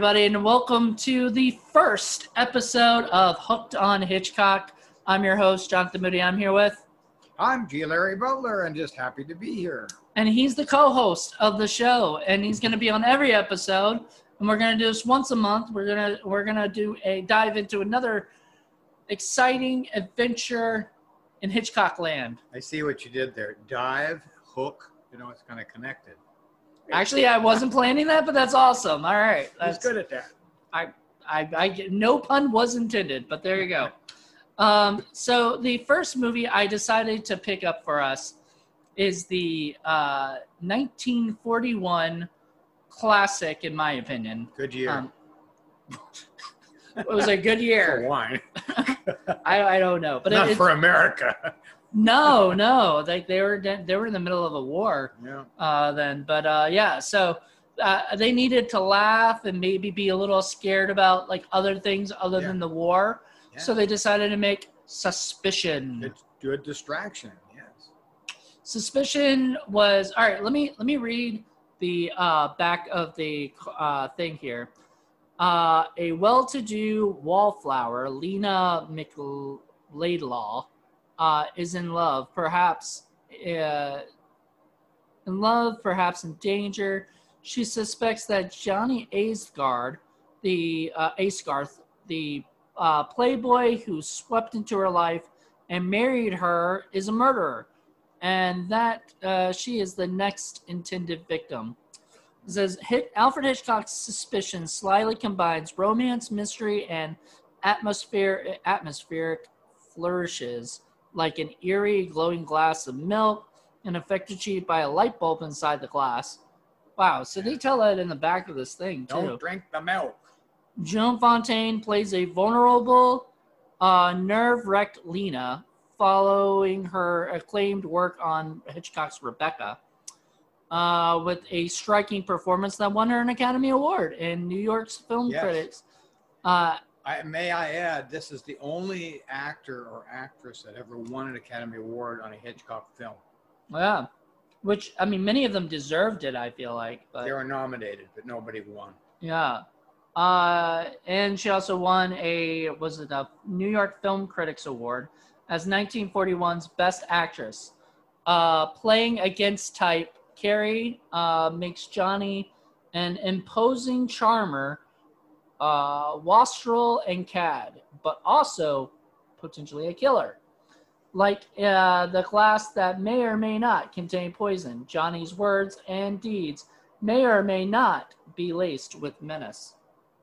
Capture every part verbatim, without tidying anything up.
everybody, and welcome to the first episode of Hooked on Hitchcock. I'm your host, Jonathan Moody. I'm here with... I'm G. Larry Butler, and just happy to be here. And he's the co-host of the show, and he's going to be on every episode. And we're going to do this once a month. We're going to we're going to do a dive into another exciting adventure in Hitchcock land. I see what you did there. Dive, hook, you know, it's kind of connected. Actually, I wasn't planning that, but that's awesome. All right. That's good at that. I, I, I, no pun was intended, but there you go. um, so the first movie I decided to pick up for us is the uh, nineteen forty-one classic, in my opinion. Good year. Um, it was a good year. For wine. I, I don't know, but not it, for America. No, no, they they were they were in the middle of a war. Yeah. Uh, then, but uh, yeah, so uh, they needed to laugh and maybe be a little scared about like other things other yeah. than the war. Yeah. So they decided to make Suspicion. It's good distraction. Yes. Suspicion was all right. Let me let me read the uh, back of the uh, thing here. Uh, a well-to-do wallflower, Lena McLaidlaw, Uh, is in love, perhaps uh, in love, perhaps in danger. She suspects that Johnny Aysgarth, the uh, Aysgarth, the uh, playboy who swept into her life and married her, is a murderer, and that uh, she is the next intended victim. It says Hit, Alfred Hitchcock's Suspicion slyly combines romance, mystery, and atmosphere, atmospheric flourishes like an eerie, glowing glass of milk and affected achieved by a light bulb inside the glass. Wow, so they tell that in the back of this thing, too. Don't drink the milk. Joan Fontaine plays a vulnerable, uh, nerve-wrecked Lena following her acclaimed work on Hitchcock's Rebecca, uh, with a striking performance that won her an Academy Award in New York's Film Yes. Critics. Uh, I, may I add, this is the only actor or actress that ever won an Academy Award on a Hitchcock film. yeah, which, I mean, many of them deserved it, I feel like. But They were nominated, but nobody won. yeah. Uh, and she also won a, was it a New York Film Critics Award as nineteen forty-one's Best Actress. Uh, playing against type, Carrie uh, makes Johnny an imposing charmer, uh, wastrel and cad, but also potentially a killer. Like uh, the glass that may or may not contain poison, Johnny's words and deeds may or may not be laced with menace.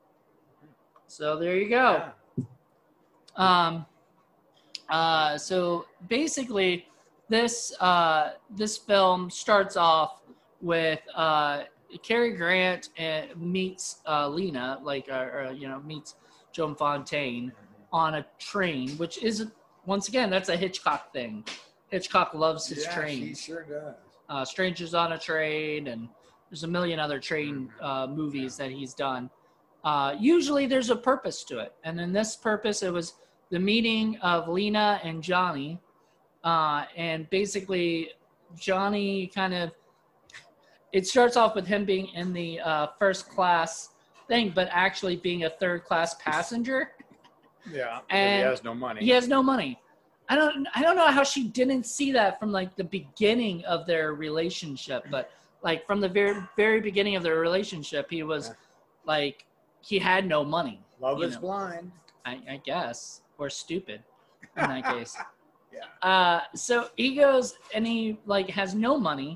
So there you go. Yeah. Um, uh, so basically, this uh, this film starts off with uh, Cary Grant uh, meets uh, Lena, like uh, or, you know, meets Joan Fontaine on a train, which is once again that's a Hitchcock thing. Hitchcock loves his yeah, trains. She sure does. Uh, Strangers on a Train, and there's a million other train uh, movies that he's done. Uh, usually there's a purpose to it. And in this purpose, it was the meeting of Lena and Johnny. Uh, and basically, Johnny kind of, it starts off with him being in the uh, first class thing, but actually being a third class passenger. Yeah, and he has no money. He has no money. I don't, I don't know how she didn't see that from like the beginning of their relationship, but like from the very, very beginning of their relationship, he was Yeah. like, he had no money. Love you is know. blind. I, I guess, or stupid in that case. Yeah. Uh, so he goes and he like has no money.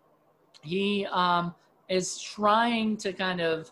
He um, is trying to kind of,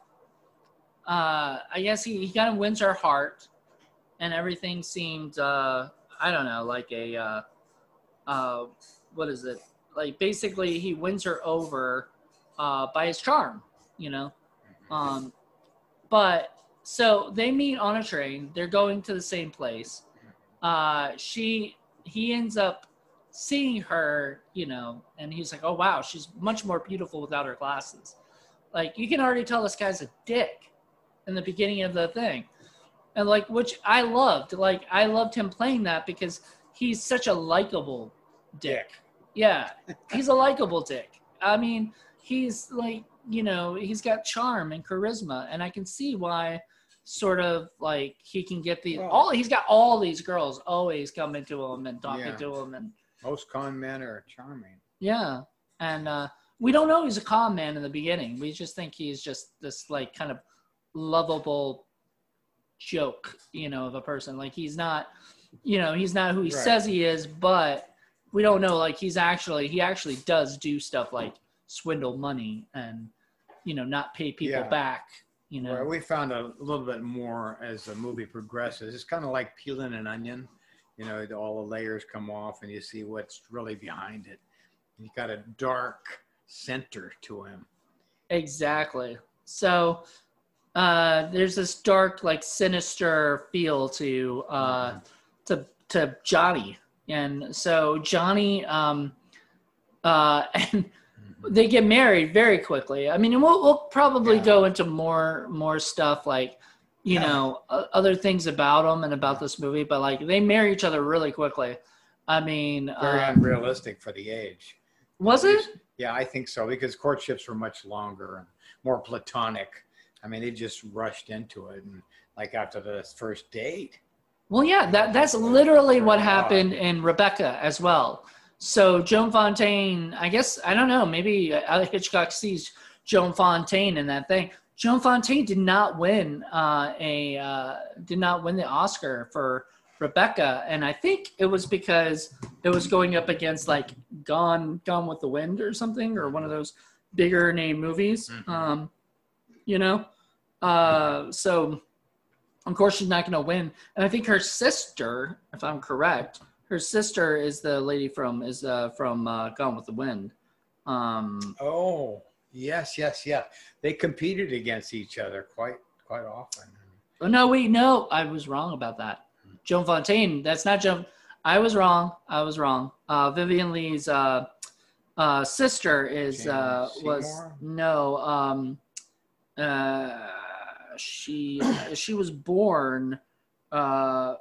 uh, I guess he, he kind of wins her heart, and everything seemed, uh, I don't know, like a, uh, uh, what is it? Like basically he wins her over uh, by his charm, you know? Um, but so they meet on a train. They're going to the same place. Uh, she, he ends up seeing her, you know, and he's like, oh, wow, she's much more beautiful without her glasses. Like, you can already tell this guy's a dick in the beginning of the thing. And, like, which I loved. Like, I loved him playing that because he's such a likable dick. Dick. Yeah, he's a likable dick. I mean, he's, like, you know, he's got charm and charisma, and I can see why sort of like he can get the, Well, all, he's got all these girls always coming to him and talking Yeah. to him. And Most con men are charming. yeah. And uh, we don't know he's a con man in the beginning. We just think he's just this like kind of lovable joke, you know, of a person. Like he's not, you know, he's not who he Right. says he is, but we don't know, like he's actually, he actually does do stuff like swindle money and, you know, not pay people Yeah. back, you know. Well, we found a little bit more as the movie progresses. It's kind of like peeling an onion. You know, all the layers come off and you see what's really behind it. He's got a dark center to him. Exactly. So uh, there's this dark, like sinister feel to uh, Mm-hmm. to to Johnny, and so Johnny um, uh, and they get married very quickly. I mean, we'll we'll probably Yeah. go into more more stuff like, you Yeah. know, uh, other things about them and about this movie, but like they marry each other really quickly. I mean, Very uh, unrealistic for the age. was it? Yeah, I think so, because courtships were much longer and more platonic. I mean, they just rushed into it, and like after the first date. Well, yeah, that that's literally what Wow. happened in Rebecca as well. So Joan Fontaine, I guess, I don't know, maybe uh, Hitchcock sees Joan Fontaine in that thing. Joan Fontaine did not win uh, a uh, did not win the Oscar for Rebecca, and I think it was because it was going up against like Gone Gone with the Wind or something, or one of those bigger name movies. Mhm. Um, you know, uh, so of course she's not going to win. And I think her sister, if I'm correct, her sister is the lady from is uh, from uh, Gone with the Wind. Um, Oh, yes, yes, yes. They competed against each other quite quite often. oh no, wait, no, I was wrong about that. Joan Fontaine, that's not Joan. I was wrong. I was wrong. Uh, Vivian Lee's uh, uh, sister is Jane uh, was Seymour? no. Um, uh, she she was born. Uh,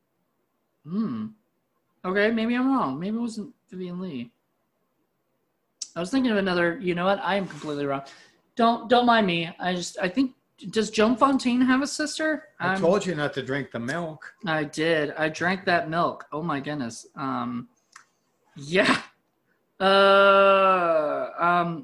hmm. Okay, maybe I'm wrong. Maybe it wasn't Vivian Lee. I was thinking of another. You know what? I am completely wrong. Don't don't mind me. I just I think, does Joan Fontaine have a sister? I I'm- told you not to drink the milk. I did. I drank that milk. Oh my goodness. Um, yeah. Uh, um,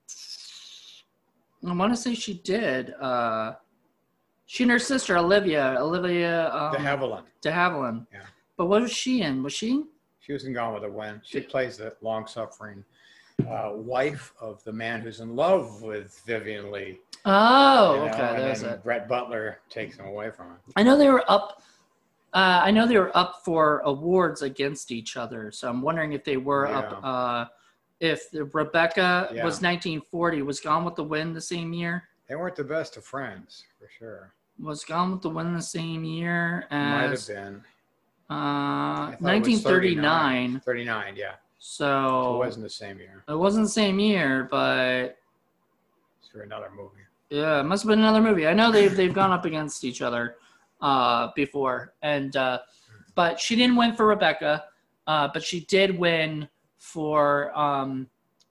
I want to say she did. Uh, she and her sister Olivia, Olivia um, De Havilland. de Havilland. Yeah. But what was she in? Was she? She was in Gone with the Wind. She plays the long-suffering uh, wife of the man who's in love with Vivian Lee. Oh, you know, okay. and There's then it. Brett Butler takes him away from her. I know they were up. Uh, I know they were up for awards against each other. So I'm wondering if they were up. Yeah. Uh, if Rebecca Yeah. was nineteen forty, was Gone with the Wind the same year? They weren't the best of friends, for sure. Was Gone with the Wind the same year Might have as been. uh, I thought it was nineteen thirty-nine? thirty-nine, yeah. So, So it wasn't the same year. it wasn't the same year, but It's for another movie. yeah, it must have been another movie. I know they've they've gone up against each other uh, before, and uh, but she didn't win for Rebecca, uh, but she did win for um,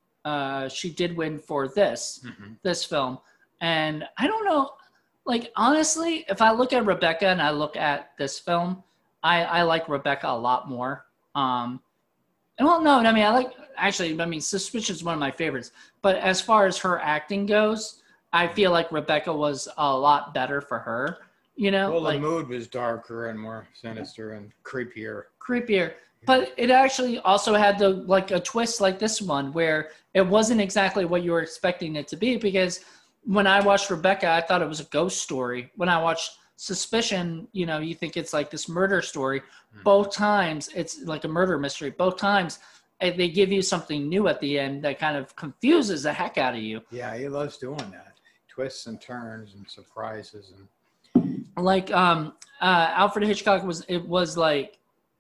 uh, she did win for this Mm-hmm. this film, and I don't know, like honestly, if I look at Rebecca and I look at this film, I I like Rebecca a lot more. Um, and well, no, I mean I like actually, I mean Suspicion is one of my favorites, but as far as her acting goes, I feel like Rebecca was a lot better for her, you know, Well, like the mood was darker and more sinister and creepier. creepier. But it actually also had the like a twist like this one where it wasn't exactly what you were expecting it to be, because when I watched Rebecca, I thought it was a ghost story. When I watched Suspicion, you know, you think it's like this murder story. Mm-hmm. Both times it's like a murder mystery. Both times eh, they give you something new at the end that kind of confuses the heck out of you. Yeah, he loves doing that. Twists and turns and surprises. And Like um uh Alfred Hitchcock was it was like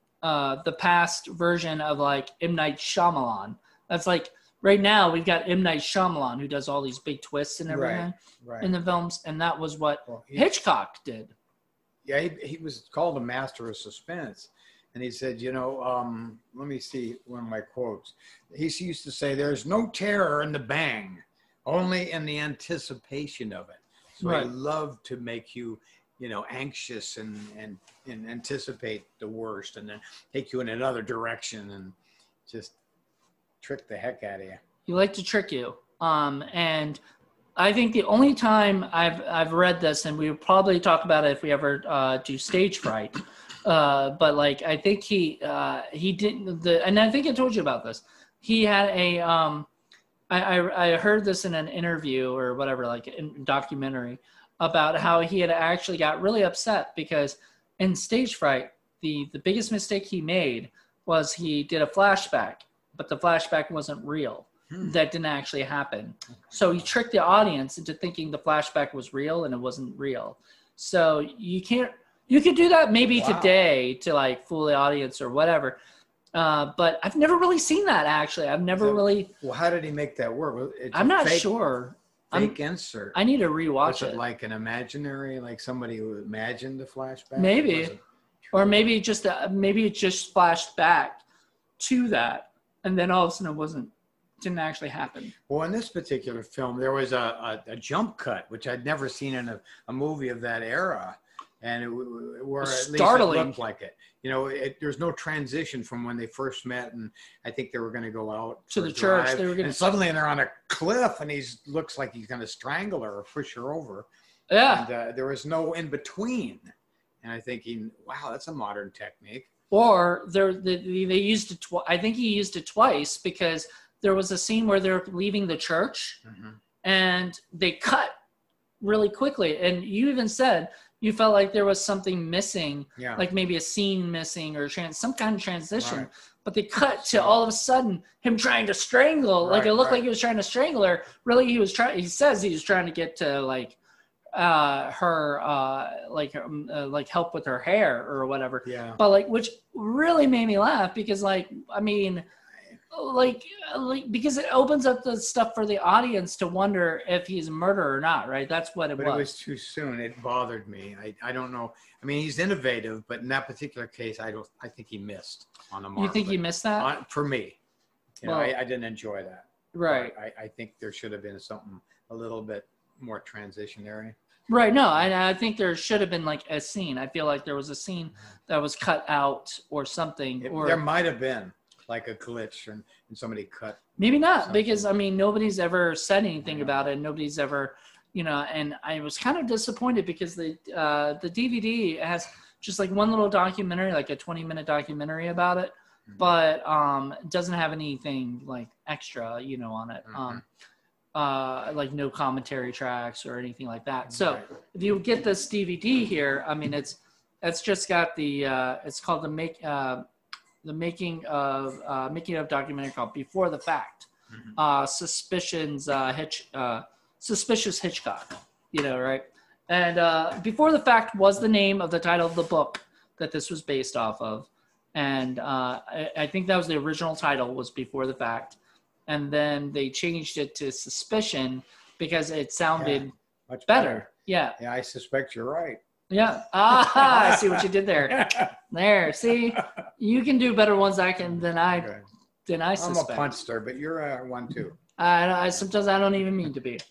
uh the past version of like M. Night Shyamalan. That's like right now we've got M. Night Shyamalan who does all these big twists and everything right. in the films, and that was what Well, he, Hitchcock did. yeah, he, he was called a master of suspense. And he said, you know, um, let me see one of my quotes. He used to say, there's no terror in the bang, only in the anticipation of it. So Right. I love to make you, you know, anxious and, and, and anticipate the worst and then take you in another direction and just trick the heck out of you. You like to trick you. Um, and I think the only time I've I've read this, and we would probably talk about it if we ever uh, do Stage Fright, uh, but like I think he uh, he didn't the and I think I told you about this. He had a um, I, I I heard this in an interview or whatever, like in documentary, about how he had actually got really upset because in Stage Fright the the biggest mistake he made was he did a flashback, but the flashback wasn't real. That didn't actually happen. So he tricked the audience into thinking the flashback was real and it wasn't real. So you can't, you could do that maybe Wow. today to like fool the audience or whatever. Uh, but I've never really seen that actually. I've never So, really, Well, how did he make that work? It's I'm a not fake, sure. I'm, Fake insert. I need to rewatch Was it it. like an imaginary, like somebody who imagined the flashback? Maybe. Or was it Or true? maybe it just, uh, maybe it just flashed back to that. And then all of a sudden it wasn't, didn't actually happen. Well, in this particular film, there was a, a, a jump cut, which I'd never seen in a, a movie of that era. And it, w- or at least it Startling. looked like it. You know, it, there's no transition from when they first met, and I think they were going to go out To for the a church. drive, They were gonna- and suddenly they're on a cliff, and he looks like he's going to strangle her or push her over. Yeah. And uh, there was no in between. And I thinking, wow, that's a modern technique. Or there, they, they used it. Tw- I think he used it twice because there was a scene where they're leaving the church Mm-hmm. and they cut really quickly. And you even said you felt like there was something missing, Yeah. like maybe a scene missing or trans- some kind of transition. Right. But they cut to all of a sudden him trying to strangle. like Right, it looked right. like he was trying to strangle her. Really, he was trying. He says he was trying to get to like uh, her, uh, like um, uh, like help with her hair or whatever. Yeah. But like, which really made me laugh because, like, I mean, like, like because it opens up the stuff for the audience to wonder if he's a murderer or not, right? That's what it But was. it was too soon. It bothered me. I, I don't know. I mean, he's innovative, but in that particular case, I don't. I think he missed on the mark. You think but he missed that? on, for me? You know, Well- I, I didn't enjoy that. Right. But I, I think there should have been something a little bit more transitionary. Right. No, I, I think there should have been like a scene. I feel like there was a scene that was cut out or something, It, or there might have been like a glitch and, and somebody cut. maybe not, something. because I mean, nobody's ever said anything Yeah. about it. Nobody's ever, you know, and I was kind of disappointed because the uh, the D V D has just like one little documentary, like a twenty minute documentary about it, Mhm. but um, it doesn't have anything like extra, you know, on it. Mhm. Um, uh, like no commentary tracks or anything like that. So Right. if you get this D V D here, I mean, it's it's just got the uh, it's called the make uh, the making of uh, making of documentary called Before the Fact, Mhm. uh, Suspicions uh, Hitch uh, Suspicious Hitchcock, you know, right? And uh, Before the Fact was the name of the title of the book that this was based off of, and uh, I, I think that was the original title, was Before the Fact, and then they changed it to Suspicion because it sounded Much better. Yeah. Yeah, I suspect you're right. Yeah. Ah, I see what you did there. There. See, you can do better ones I can than I Okay. than I I'm a suspect. punster, but you're uh, one too. I, I sometimes I don't even mean to be.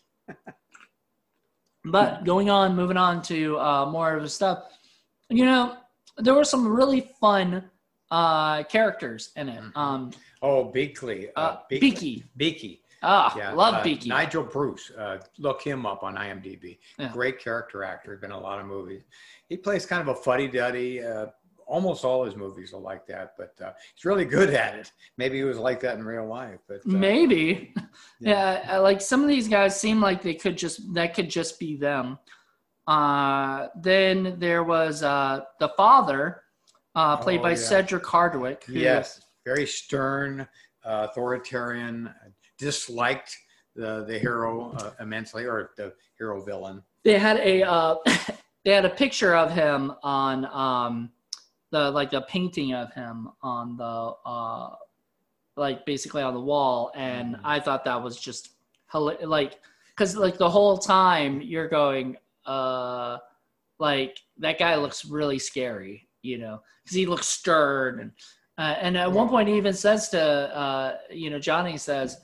But going on, moving on to uh, more of the stuff. You know, there were some really fun uh, characters in it. Mhm. Um, Oh, Beakley. uh, Beakley. Beaky. Beaky. Ah, Yeah, love uh, Beaky. Nigel Bruce. Uh, look him up on IMDb. Yeah. Great character actor. Been in a lot of movies. He plays kind of a fuddy-duddy. Uh, almost all his movies are like that, but uh, he's really good at it. Maybe he was like that in real life. But uh, Maybe. Yeah. Yeah. I- like some of these guys seem like they could just that could just be them. Uh, then there was uh, the father, uh, played Oh, by yeah. Cedric Hardwicke. who- Yes, very stern, uh, authoritarian, disliked the the hero uh, immensely, or the hero villain. They had a uh, they had a picture of him on um, the like the painting of him on the uh, like basically on the wall, and Mhm. I thought that was just hila- like because like the whole time you're going uh like that guy looks really scary, you know, because he looks stern and uh, and at one point he even says to uh you know Johnny says,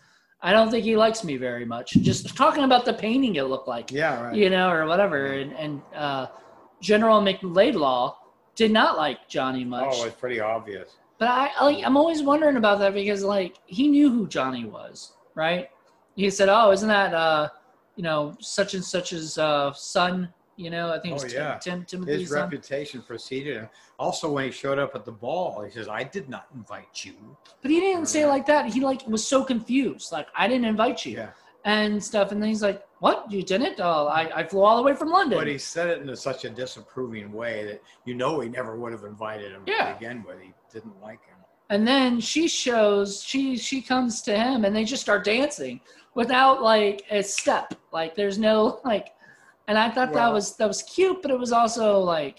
I don't think he likes me very much. Just talking about the painting it looked like. Yeah, right. You know, or whatever. And, and uh, General McLeodlaw did not like Johnny much. Oh, it's pretty obvious. But I, I, I'm always wondering about that because, like, he knew who Johnny was, right? He said, oh, isn't that, uh, you know, such and such's uh, son? You know, I think it was Oh, Tim, yeah. Tim Timothy's His son. reputation preceded him. Also, when he showed up at the ball, he says, I did not invite you. But he didn't say it like that. He, like, was so confused. Like, I didn't invite you. Yeah. And stuff. And then he's like, what? You didn't? Oh, I, I flew all the way from London. But he said it in such a disapproving way that you know he never would have invited him Yeah. to begin with. He didn't like him. And then she shows, she she comes to him and they just start dancing without, like, a step. Like, there's no, like, and I thought that Well- was that was cute, but it was also, like,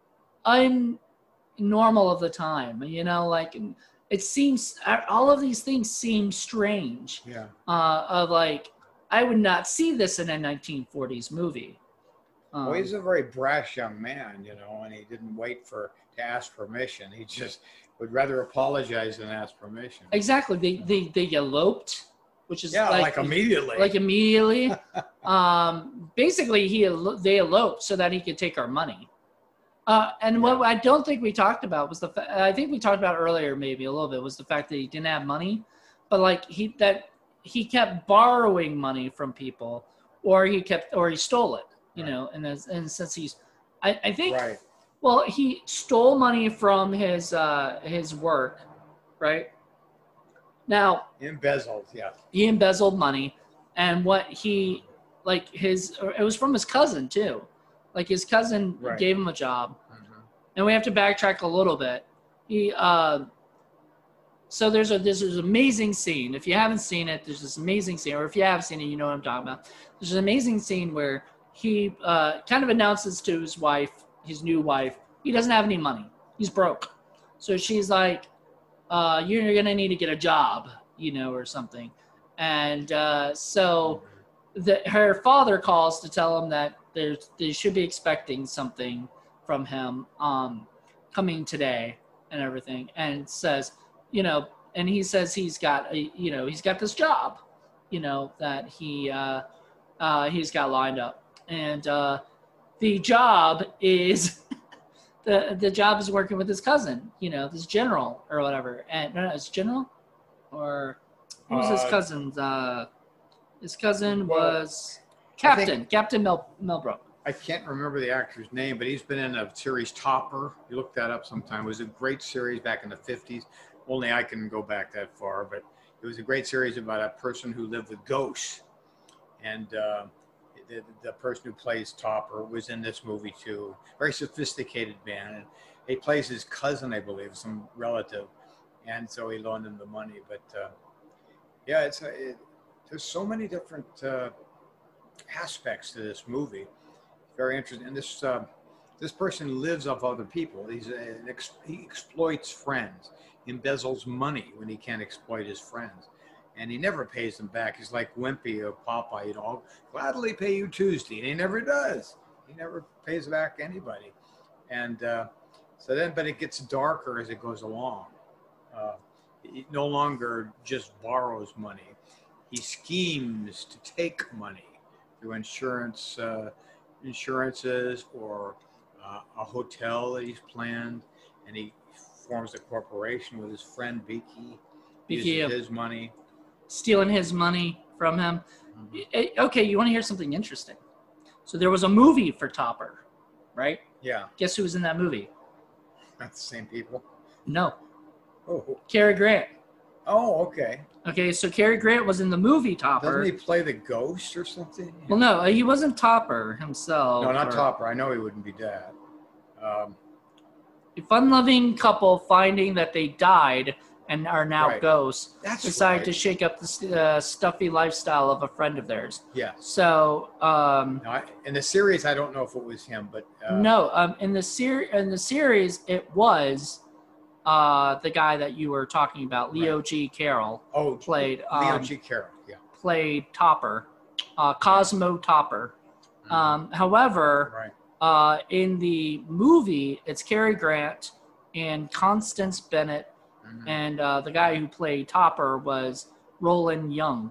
unnormal of the time. You know, like, it seems, all of these things seem strange. Yeah. Uh, of, like, I would not see this in a nineteen forties movie. Um, Well, he's a very brash young man, you know, and he didn't wait for to ask permission. He just would rather apologize than ask permission. exactly. They, they, they eloped, which is Yeah, like, like, immediately. like immediately. um, basically, he elo- they eloped so that he could take our money. Uh, and what I don't think we talked about was the fa- I think we talked about earlier maybe a little bit was the fact that he didn't have money, but like he that he kept borrowing money from people, or he kept or he stole it. You Right. know, and as, and since he's, I, I think Right. well he stole money from his uh, his work, right? Now Embezzled, yeah. he embezzled money, and what he like his it was from his cousin too, like his cousin Right. gave him a job, Mhm. and we have to backtrack a little bit. He uh, so there's a there's this amazing scene. If you haven't seen it, there's this amazing scene, or if you have seen it, you know what I'm talking about. There's an amazing scene where he uh, kind of announces to his wife, his new wife, he doesn't have any money. He's broke. So she's like, uh, you're going to need to get a job, you know, or something. And uh, so the, her father calls to tell him that there's, they should be expecting something from him um, coming today and everything. And says, you know, and he says he's got, a, you know, he's got this job, you know, that he, uh, uh, he's got lined up. And uh, the job is the the job is working with his cousin, you know, this general or whatever. And no, no, it's general or who's his Uh, cousin's? Uh, his cousin well, was Captain think- Captain Mel Melbrook. I can't remember the actor's name, but he's been in a series, Topper. You look that up sometime. It was a great series back in the fifties. Only I can go back that far, but it was a great series about a person who lived with ghosts. And uh, the, the person who plays Topper was in this movie too. Very sophisticated man. And he plays his cousin, I believe, some relative. And so he loaned him the money. But uh, yeah, it's a, it, there's so many different uh, aspects to this movie. Very interesting. And this uh, this person lives off other people. He's a, an ex, he exploits friends. He embezzles money when he can't exploit his friends. And he never pays them back. He's like Wimpy of Popeye, you know, I'll gladly pay you Tuesday. And he never does. He never pays back anybody. And uh, so then, but it gets darker as it goes along. Uh, he no longer just borrows money. He schemes to take money through insurance, uh, insurances or uh, a hotel that he's planned. And he forms a corporation with his friend Beaky. Beaky, Uses yeah. his money. Stealing his money from him. Mhm. Eh, Okay, you want to hear something interesting? So there was a movie for Topper, right? Yeah, Guess who was in that movie? not the same people. No, Oh, Cary Grant. oh, okay. Okay, so Cary Grant was in the movie Topper. Doesn't he play the ghost or something? Well, no, he wasn't Topper himself. no, not or- Topper. I know he wouldn't be Dad. Um, A fun-loving couple finding that they died and are now Right. ghosts that's decide right. to shake up the uh, stuffy lifestyle of a friend of theirs. Yes. So, um, No, I, in the series, I don't know if it was him, but uh, no, um, in the ser- in the series, it was uh, the guy that you were talking about, Leo G. Carroll, Oh, played Leo um, G. Carroll. Yeah. played Topper, uh, Cosmo Topper. Mhm. Um, however, right. Uh, in the movie, it's Cary Grant and Constance Bennett, Mhm. and uh, the guy who played Topper was Roland Young.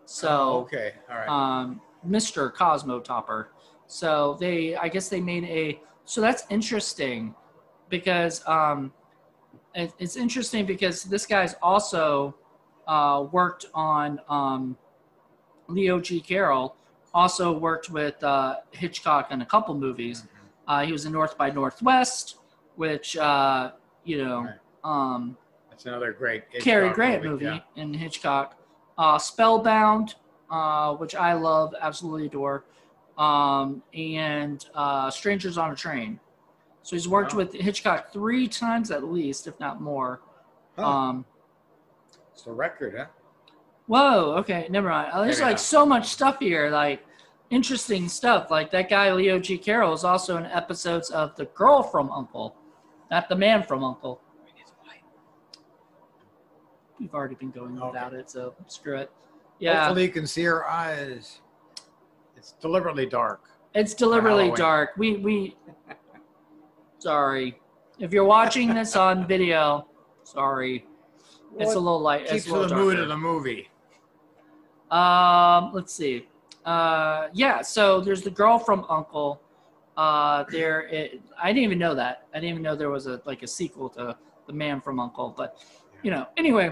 So oh, okay, all right. um, Mister Cosmo Topper. So they, I guess they made a. So that's interesting, because um, it, it's interesting because this guy's also uh, worked on um, Leo G. Carroll. Also worked with uh, Hitchcock in a couple movies. Mm-hmm. Uh, he was in North by Northwest, which uh, you know. Right. Um, That's another great Hitchcock Cary Grant movie, movie yeah. in Hitchcock. Uh, Spellbound, uh, which I love, absolutely adore. Um, and uh, Strangers on a Train. So he's worked Wow. with Hitchcock three times at least, if not more. Huh. Um, it's the record, huh? whoa, okay, never mind. Uh, There's Maybe like not. so much stuff here, like interesting stuff. Like that guy Leo G. Carroll is also in episodes of The Girl from Uncle, not The Man from Uncle. We've already been going Okay. without it, so screw it. Yeah, Hopefully you can see her eyes. It's deliberately dark. it's deliberately Halloween. dark. We we. Sorry, if you're watching this on video, sorry, it's a little light. It's Keeps a little the mood darker. of the movie. Um, let's see. Uh, yeah. So there's The Girl from Uncle. Uh, there. It, I didn't even know that. I didn't even know there was a like a sequel to The Man from Uncle. But you know, anyway,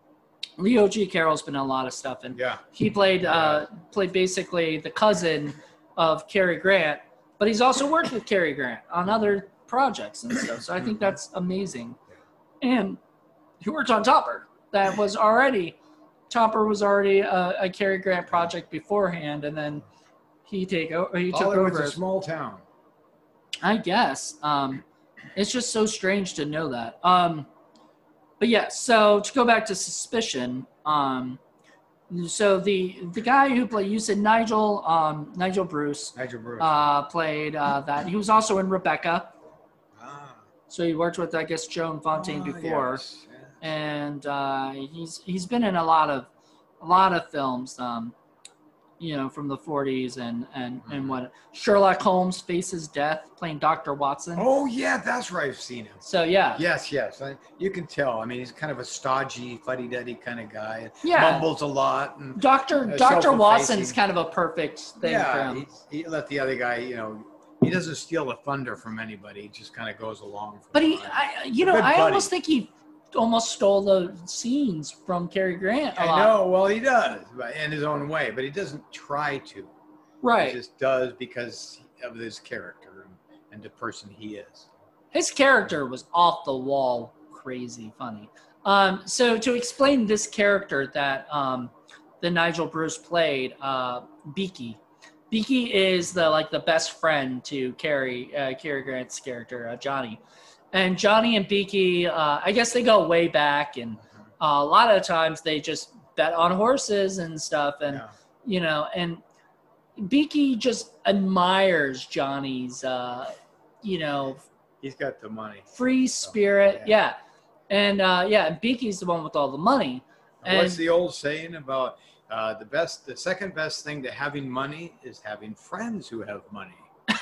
Leo G. Carroll's been in a lot of stuff, and Yeah. he played uh, played basically the cousin of Cary Grant, but he's also worked with Cary Grant on other projects and stuff. So I think that's amazing. And he worked on Topper. That was already Topper was already a, a Cary Grant project beforehand, and then he take over. He took Hollywood's over. a small town. I guess. Um, it's just so strange to know that. Um, but yeah, so to go back to Suspicion, um, so the the guy who played, you said Nigel, um, Nigel Bruce, Nigel Bruce. uh, played uh, that. He was also in Rebecca. ah. So he worked with, I guess, Joan Fontaine Ah, before, yes, yes. and uh, he's he's been in a lot of a lot of films. Um, you know, from the forties and, and, and what Sherlock Holmes Faces Death, playing Doctor Watson. Oh, yeah, that's right. I've seen him. So, yeah. Yes, yes. I, you can tell. I mean, he's kind of a stodgy, fuddy-duddy kind of guy. Yeah. Mumbles a lot. And, Doctor uh, Doctor Watson self-effacing. is kind of a perfect thing yeah, for him. he, he let the other guy, you know, he doesn't steal the thunder from anybody. He just kind of goes along. For But the he, ride. I, you A know, good I buddy. almost think he almost stole the scenes from Cary Grant a I lot. know. Well, he does, but in his own way. But he doesn't try to. Right. He just does because of his character and, and the person he is. His character was off the wall, crazy funny. Um, so to explain this character that um, the Nigel Bruce played, uh, Beaky. Beaky is the like the best friend to Cary uh, Cary Grant's character, uh, Johnny. And Johnny and Beaky, uh, I guess they go way back, and uh, a lot of times they just bet on horses and stuff, and Yeah. you know, and Beaky just admires Johnny's, uh, you know, He's got the money. free spirit. yeah. Yeah. And uh, yeah, Beaky's the one with all the money. And what's And- the old saying about uh, the best, the second best thing to having money is having friends who have money.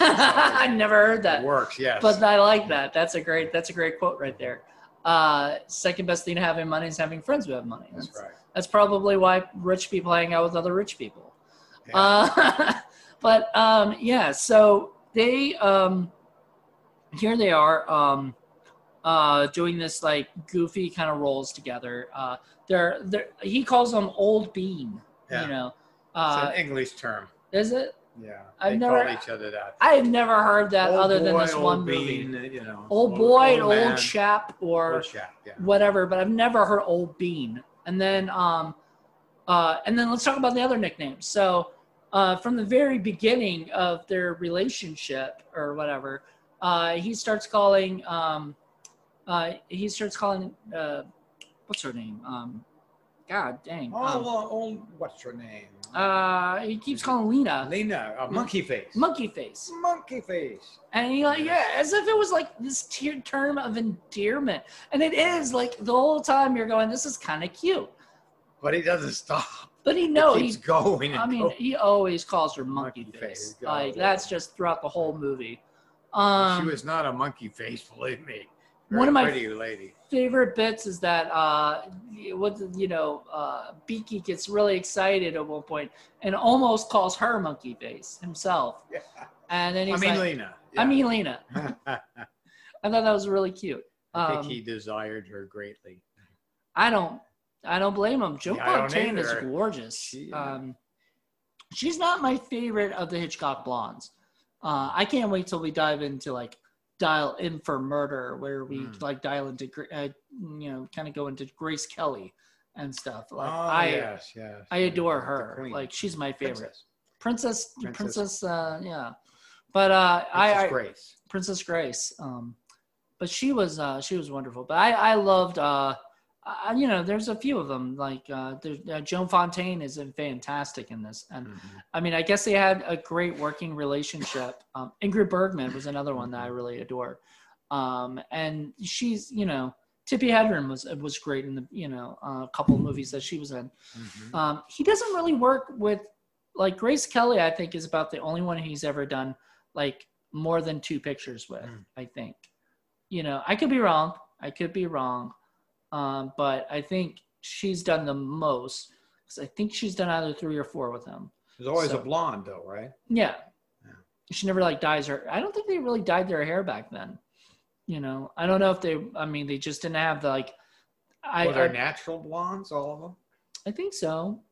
I never heard It that, works, yes. but I like that. That's a great, that's a great quote right there. Uh, second best thing to having money is having friends who have money. That's, That's right. that's probably why rich people hang out with other rich people. Yeah. Uh, but um, yeah, so they um, here they are um, uh, doing this like goofy kind of roles together. Uh, they're they're he calls them Old Bean. Yeah. You know, It's uh, an English term. is it? Yeah. I've they never- call each other that. I have never heard that Old other than boy, this old one bean, movie. You know, Old boy, old, man, chap, or old chap. Yeah. whatever, but I've never heard Old Bean. And then, um, uh, and then let's talk about the other nicknames. So, uh, from the very beginning of their relationship or whatever, uh, he starts calling, um, uh, he starts calling, uh, what's her name? Um, God dang. Oh, Um, well, old, what's her name? uh, he keeps calling Lena Lena, uh, monkey face. Monkey Face. Monkey face. And he like, yeah, as if it was like this tier term of endearment. And it is like the whole time you're going, this is kind of cute. But he doesn't stop. But he knows, he keeps he, going. And I mean, going. he always calls her monkey, Monkey face. face, Like God. that's just throughout the whole movie. Um, she was not a monkey face, believe me. Very one of my pretty lady. favorite bits is that uh, what you know, uh, Beaky gets really excited at one point and almost calls her Monkey Face himself. Yeah. And then he's I mean, like, Lena. I Yeah. mean, Lena. I thought that was really cute. I think Um, he desired her greatly. I don't, I don't blame him. Joan Yeah, I don't Fontaine is either. gorgeous. She, uh, um, she's not my favorite of the Hitchcock blondes. Uh, I can't wait till we dive into like Dial In for Murder, where we Mm. like dial into, uh, you know, kind of go into Grace Kelly and stuff. Like oh, I, yes, yes. I adore The her. queen. Like she's my favorite. Princess. Princess, Princess. Princess, uh, yeah. But uh, I, Princess I, Grace. Princess Grace. Um, but she was uh, she was wonderful. But I I loved uh, uh you know there's a few of them like uh, there's, uh Joan Fontaine is fantastic in this, and Mhm. I mean I guess they had a great working relationship. Um, Ingrid Bergman was another one that I really adore, um, and she's you know Tippi Hedren was was great in the you know a couple of movies that she was in. Mhm. Um, he doesn't really work with like Grace Kelly. I think is about the only one he's ever done like more than two pictures with. Mm. I think, you know, I could be wrong. I could be wrong, um, but I think she's done the most because I think she's done either three or four with him. There's always So- a blonde, though, right? Yeah. Yeah. She never like dyes her. I don't think they really dyed their hair back then. You know, I don't know if they. I mean, they just didn't have the like. I Well, they're I, natural blondes, all of them. I think so.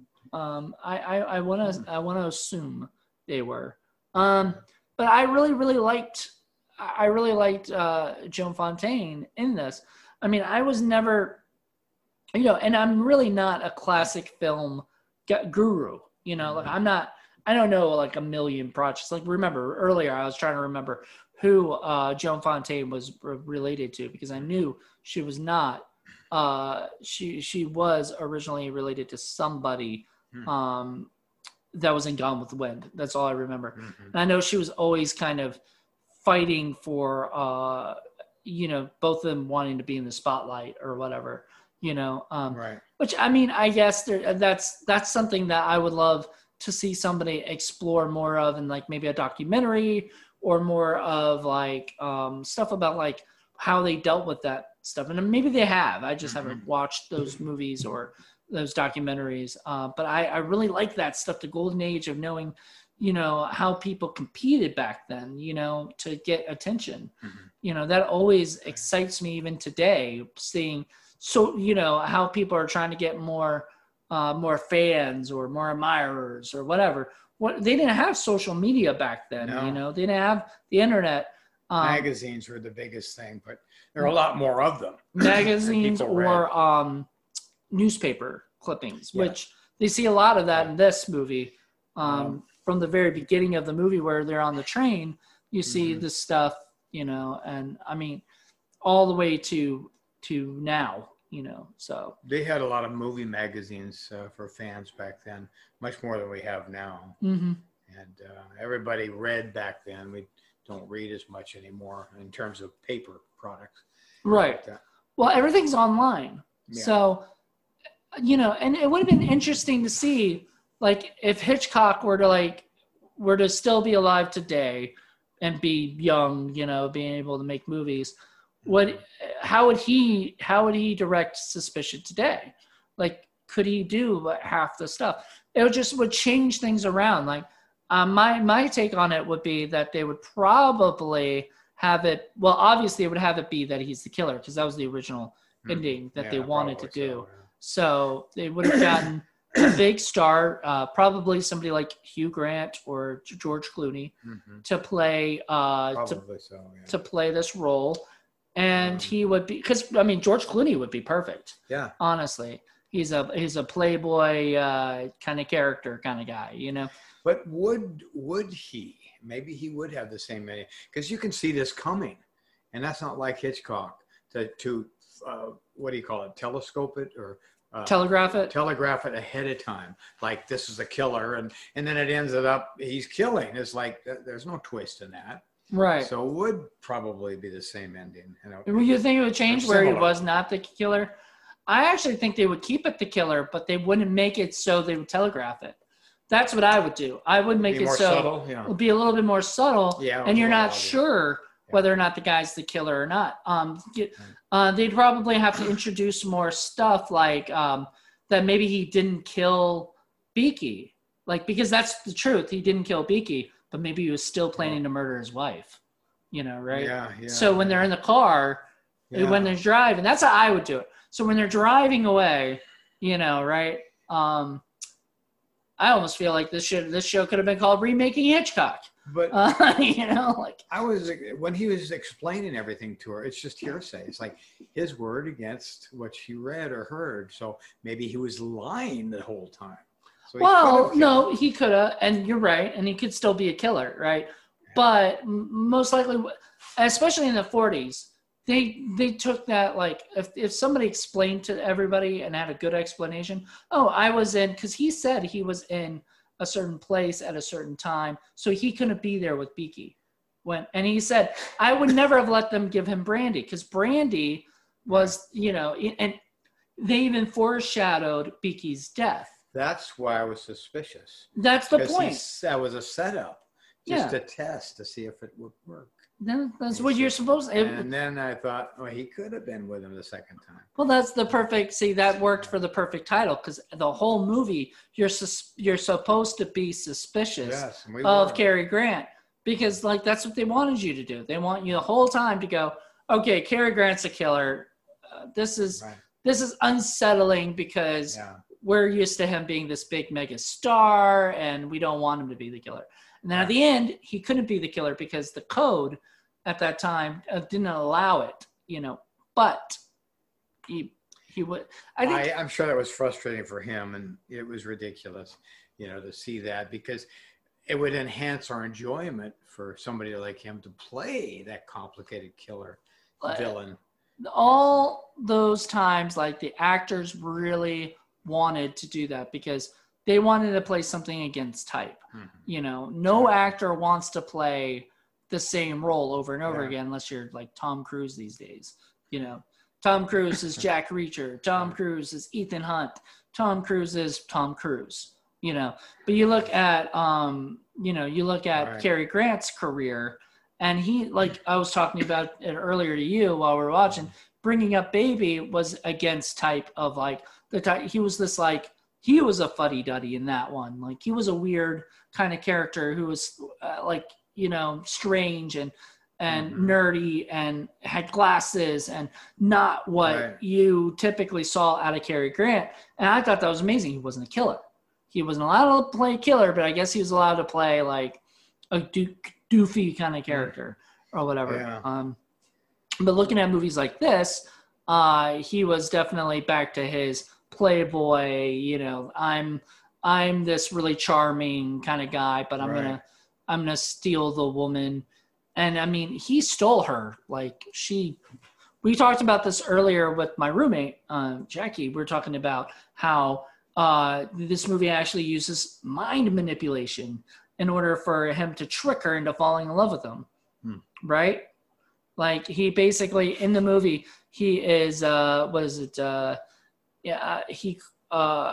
Um, I I, I want to I want to assume they were. Um, but I really really liked I really liked uh, Joan Fontaine in this. I mean, I was never, you know, and I'm really not a classic film gu- guru. You know, like I'm not. I don't know like a million projects. Like remember earlier, I was trying to remember who uh, Joan Fontaine was r- related to because I knew she was not. Uh, she she was originally related to somebody Hmm. um, that was in Gone with the Wind. That's all I remember. Mhm. And I know she was always kind of fighting for, uh, you know, both of them wanting to be in the spotlight or whatever, you know. Um, Right. which I mean, I guess there, that's that's something that I would love to see somebody explore more of, in like maybe a documentary or more of like um, stuff about like how they dealt with that stuff. And maybe they have. I just haven't watched those movies or those documentaries. Uh, but I, I really like that stuff, the golden age of knowing, you know, how people competed back then, you know, to get attention. Mhm. You know, that always excites me even today, seeing, so, you know, how people are trying to get more, uh, more fans or more admirers or whatever. What they didn't have social media back then, No. you know, they didn't have the internet. Um, Magazines were the biggest thing, but there are a lot more of them. magazines People read. or um, newspaper clippings, Yeah. which they see a lot of that Yeah. in this movie. Um, Um, from the very beginning of the movie where they're on the train, you see Mhm. this stuff, you know, and I mean, all the way to to now, you know. So They had a lot of movie magazines uh, for fans back then, much more than we have now. mhm. And uh, everybody read back then. We don't read as much anymore in terms of paper products. Right. But, uh, Well, everything's online. Yeah. So, you know, and it would have been interesting to see, like, if Hitchcock were to, like, were to still be alive today and be young, you know, being able to make movies, what, how would he, how would he direct Suspicion today? Like, could he do like, half the stuff? It would just would change things around. Like, um, my, my take on it would be that they would probably have it, well, obviously it would have it be that he's the killer because that was the original Hmm. ending that yeah, they wanted to probably do. so, yeah. So they would have gotten a big star, uh, probably somebody like Hugh Grant or George Clooney Mhm. to play uh, to, Probably so, yeah. to play this role, and Um, he would be because I mean George Clooney would be perfect. Yeah. Honestly, he's a he's a playboy uh, kind of character kind of guy, you know. But would would he? Maybe he would have the same many because you can see this coming, and that's not like Hitchcock to to uh, what do you call it? Telescope it or uh, Telegraph it. telegraph it ahead of time. Like this is a killer, and and then it ends it up he's killing. It's like th- there's no twist in that. Right. So it would probably be the same ending. You know, Would you think it would change Or where he similar. was not the killer? I actually think they would keep it the killer, but they wouldn't make it so they would telegraph it. That's what I would do. I would make be it more so subtle. it Yeah. would be a little bit more subtle, Yeah, and you're more not obvious. sure whether or not the guy's the killer or not. Um, get, uh, they'd probably have to introduce more stuff like um, that maybe he didn't kill Beaky. Like, because that's the truth. He didn't kill Beaky, but maybe he was still planning to murder his wife. You know, right? Yeah, yeah. So when they're in the car, Yeah. when they're driving, that's how I would do it. So when they're driving away, you know, right? Um, I almost feel like this should this show could have been called Remaking Hitchcock. But Uh, you know, like I was when he was explaining everything to her, it's just hearsay. It's like his word against what she read or heard. So maybe he was lying the whole time. So he well, could've no, killed. he could have, and you're right, and he could still be a killer, right? But m- most likely, especially in the forties, they they took that like if if somebody explained to everybody and had a good explanation. Oh, I was in because he said he was in a certain place at a certain time, so he couldn't be there with Beaky. When and he said I would never have let them give him Brandy because Brandy was you know and they even foreshadowed Beaky's death. That's why I was suspicious. That's the Because point. he's- That was a setup, just Yeah. a test to see if it would work. That- That's what you're supposed to. And then I thought, well, he could have been with him the second time. Well, that's the perfect. See, that worked for the perfect title because the whole movie, you're sus, you're supposed to be suspicious Yes, and we of were. Cary Grant because, like, that's what they wanted you to do. They want you the whole time to go, okay, Cary Grant's a killer. Uh, this is Right. this is unsettling because Yeah. we're used to him being this big mega star, and we don't want him to be the killer. And then at the end, he couldn't be the killer because the code at that time uh, didn't allow it, you know. But he he would. I think. I, I'm sure that was frustrating for him, and it was ridiculous, you know, to see that because it would enhance our enjoyment for somebody like him to play that complicated killer But- villain. all those times, like the actors really wanted to do that because they wanted to play something against type. Mhm. You know, no actor wants to play the same role over and over Yeah. again unless you're like Tom Cruise these days. You know, Tom Cruise is Jack Reacher. Tom Cruise is Ethan Hunt. Tom Cruise is Tom Cruise. You know, but you look at, um, you know, you look at Right. Cary Grant's career, and he, like I was talking about it earlier to you while we were watching, Bringing Up Baby was against type of like the type. He was this like he was a fuddy duddy in that one. Like he was a weird kind of character who was uh, like you know strange and and Mhm. nerdy and had glasses and not what Right. you typically saw out of Cary Grant. And I thought that was amazing. He wasn't a killer. He wasn't allowed to play killer, but I guess he was allowed to play like a do- doofy kind of character or whatever. Yeah. Um, but looking at movies like this, uh, he was definitely back to his playboy. You know, I'm I'm this really charming kind of guy, but I'm Right. gonna I'm gonna steal the woman. And I mean, he stole her. Like she, we talked about this earlier with my roommate, um, Jackie. We were talking about how uh, this movie actually uses mind manipulation in order for him to trick her into falling in love with him. Hmm. Right? Like he basically in the movie, he is, uh, what is it? Uh, yeah, uh, he, uh,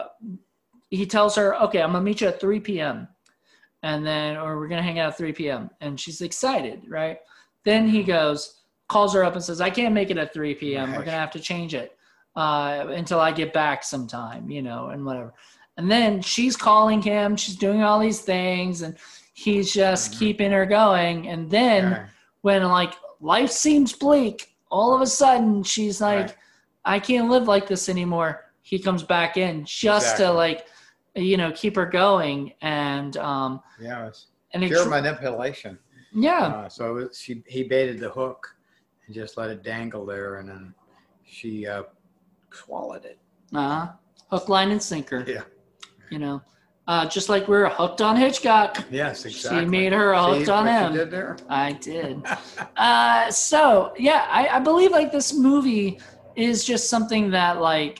he tells her, okay, I'm gonna meet you at three p.m. and then, or we're gonna hang out at three p.m. and she's excited, right? Then he goes, calls her up and says, I can't make it at three p.m. We're Right. gonna have to change it uh, until I get back sometime, you know, and whatever. And then she's calling him, she's doing all these things, and he's just Mhm. keeping her going. And then Yeah. when like life seems bleak, all of a sudden she's like, Right. I can't live like this anymore. He comes back in just Exactly. to like, you know, keep her going. And, um, Yeah, it was and it, pure manipulation. yeah, Uh, so it, she he baited the hook and just let it dangle there, and then she uh, swallowed it. uh, hook, line, and sinker, Yeah. you know, uh, just like we were hooked on Hitchcock. Yes, exactly. She made her hooked See on what him. you did there? I did. Uh, so yeah, I, I believe like this movie is just something that like,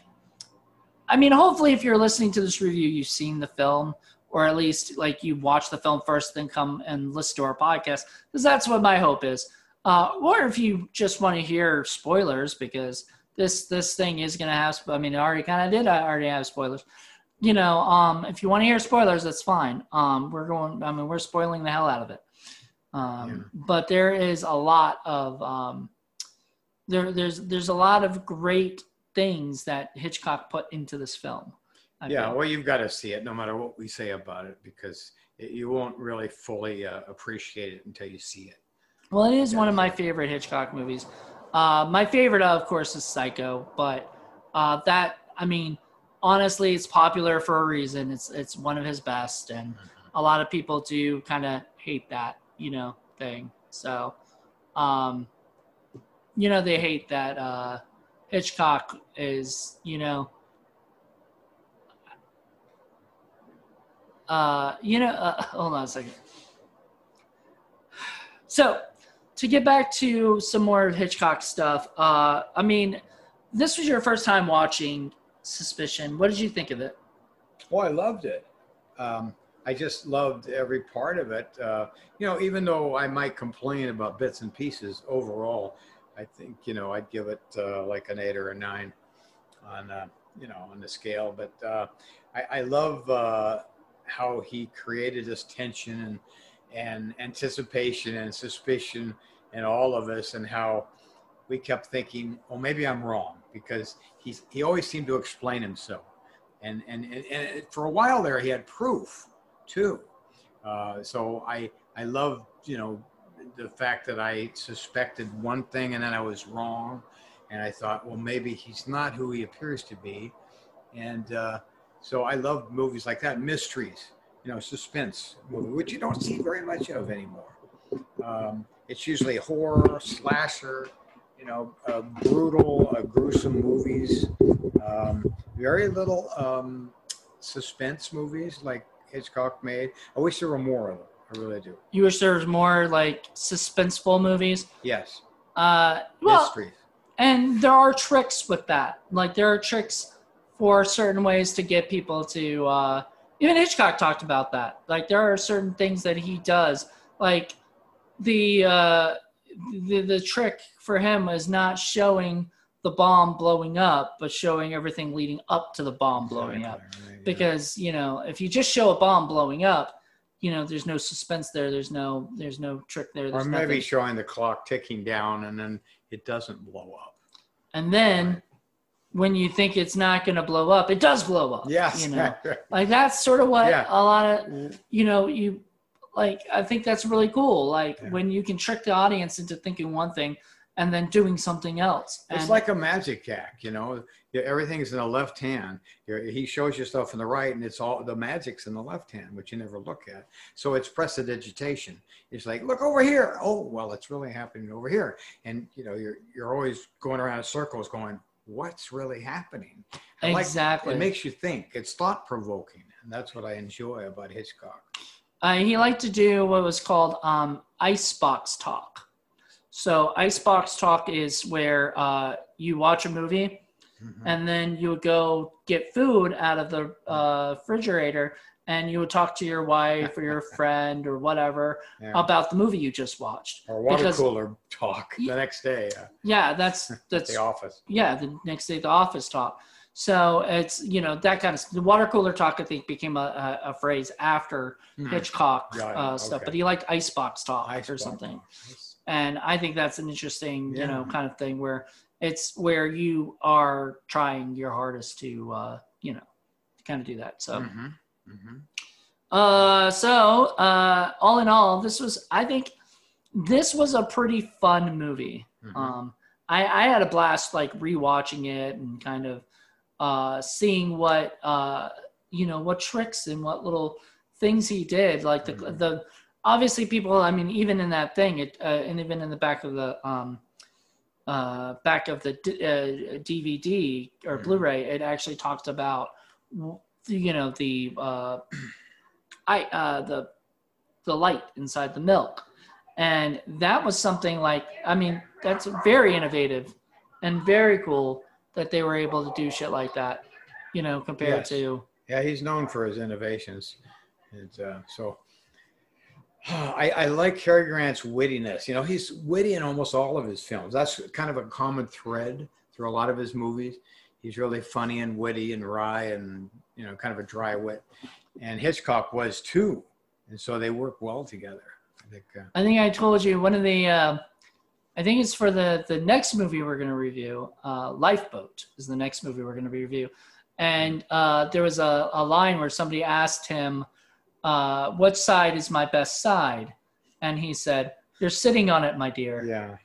I mean, hopefully if you're listening to this review, you've seen the film, or at least like you watch the film first, then come and listen to our podcast, because that's what my hope is. Uh, or if you just want to hear spoilers, because this this thing is going to have, I mean, it already kind of did. I already have spoilers. You know, um, if you want to hear spoilers, that's fine. Um, we're going, I mean, we're spoiling the hell out of it. Um, Yeah. But there is a lot of um, there there's there's a lot of great things that Hitchcock put into this film. I Yeah, feel. well, you've got to see it no matter what we say about it, because it, you won't really fully uh, appreciate it until you see it. Well, it is one of my favorite Hitchcock movies. Uh, my favorite, of course, is Psycho, but uh, that, I mean, honestly, it's popular for a reason. It's it's one of his best, and a lot of people do kind of hate that, you know, thing. So, um, you know, they hate that uh, Hitchcock is, you know, uh, you know, uh, hold on a second. So, to get back to some more Hitchcock stuff, uh, I mean, this was your first time watching Suspicion. What did you think of it? Oh, I loved it. Um, I just loved every part of it. Uh, you know, even though I might complain about bits and pieces, overall, I think, you know, I'd give it uh, like an eight or a nine on, uh, you know, on the scale. But uh, I, I love uh, how he created this tension and and anticipation and suspicion in all of us, and how we kept thinking, well, maybe I'm wrong, because he's he always seemed to explain himself, and and and, and for a while there he had proof too. Uh, so I I love, you know, the fact that I suspected one thing and then I was wrong, and I thought, well, maybe he's not who he appears to be, and uh, so I love movies like that, mysteries. You know, suspense movie, which you don't see very much of anymore. Um, it's usually horror, slasher, you know, uh, brutal, uh, gruesome movies. Um, very little um, suspense movies like Hitchcock made. I wish there were more of them. I really do. You wish there was more like suspenseful movies? Yes. Uh, well, Mysteries. And there are tricks with that. Like there are tricks for certain ways to get people to. Uh, Even Hitchcock talked about that. Like there are certain things that he does. Like the uh, the the trick for him is not showing the bomb blowing up, but showing everything leading up to the bomb blowing up. Exactly, right, yeah. Because you know, if you just show a bomb blowing up, you know, there's no suspense there. There's no there's no trick there. There's Or maybe nothing. showing the clock ticking down and then it doesn't blow up. And then. Right. When you think it's not going to blow up, it does blow up. Yes. You know, like that's sort of what Yeah. a lot of, you know, you like, I think that's really cool. Like Yeah. when you can trick the audience into thinking one thing and then doing something else. It's And like a magic act, you know. Yeah, everything's in the left hand. You're- He shows you stuff in the right, and it's all the magic's in the left hand, which you never look at. So it's prestidigitation. It's like, look over here. Oh, well, it's really happening over here. And you know, you're you're always going around in circles, going, what's really happening? I like- Exactly. it makes you think. It's thought provoking, and that's what I enjoy about Hitchcock. uh, he liked to do what was called um, icebox talk. So icebox talk is where uh, you watch a movie Mhm. and then you would go get food out of the uh, refrigerator and you would talk to your wife or your friend or whatever Yeah. about the movie you just watched. Or water because- cooler talk the next day uh, Yeah, that's at that's the office. yeah. The next day, the office talk. So it's you know that kind of the water cooler talk. I think became a, a, a phrase after Hmm. Hitchcock Got it. uh, stuff, Okay. but he liked icebox talk or Icebox something. talk. And I think that's an interesting you know Yeah. kind of thing where it's where you are trying your hardest to uh, you know kind of do that. So. Mhm. Mhm. Uh, so uh, all in all, this was I think this was a pretty fun movie. Mhm. Um, I, I had a blast like rewatching it and kind of uh, seeing what uh, you know what tricks and what little things he did. Like the Mhm. the obviously people. I mean, even in that thing, it uh, and even in the back of the um, uh, back of the D- uh, D V D or Mhm. Blu-ray, it actually talked about you know the uh, I uh, the the light inside the milk. And that was something like, I mean, that's very innovative and very cool that they were able to do shit like that, you know, compared Yes. to. Yeah, he's known for his innovations. And uh, so I, I like Cary Grant's wittiness. You know, he's witty in almost all of his films. That's kind of a common thread through a lot of his movies. He's really funny and witty and wry and, you know, kind of a dry wit. And Hitchcock was too. And so they work well together. think, uh, I think I told you one of the. Uh, I think it's for the the next movie we're going to review. Uh, Lifeboat is the next movie we're going to review, and uh, there was a, a line where somebody asked him, uh, "What side is my best side?" And he said, "You're sitting on it, my dear." yeah.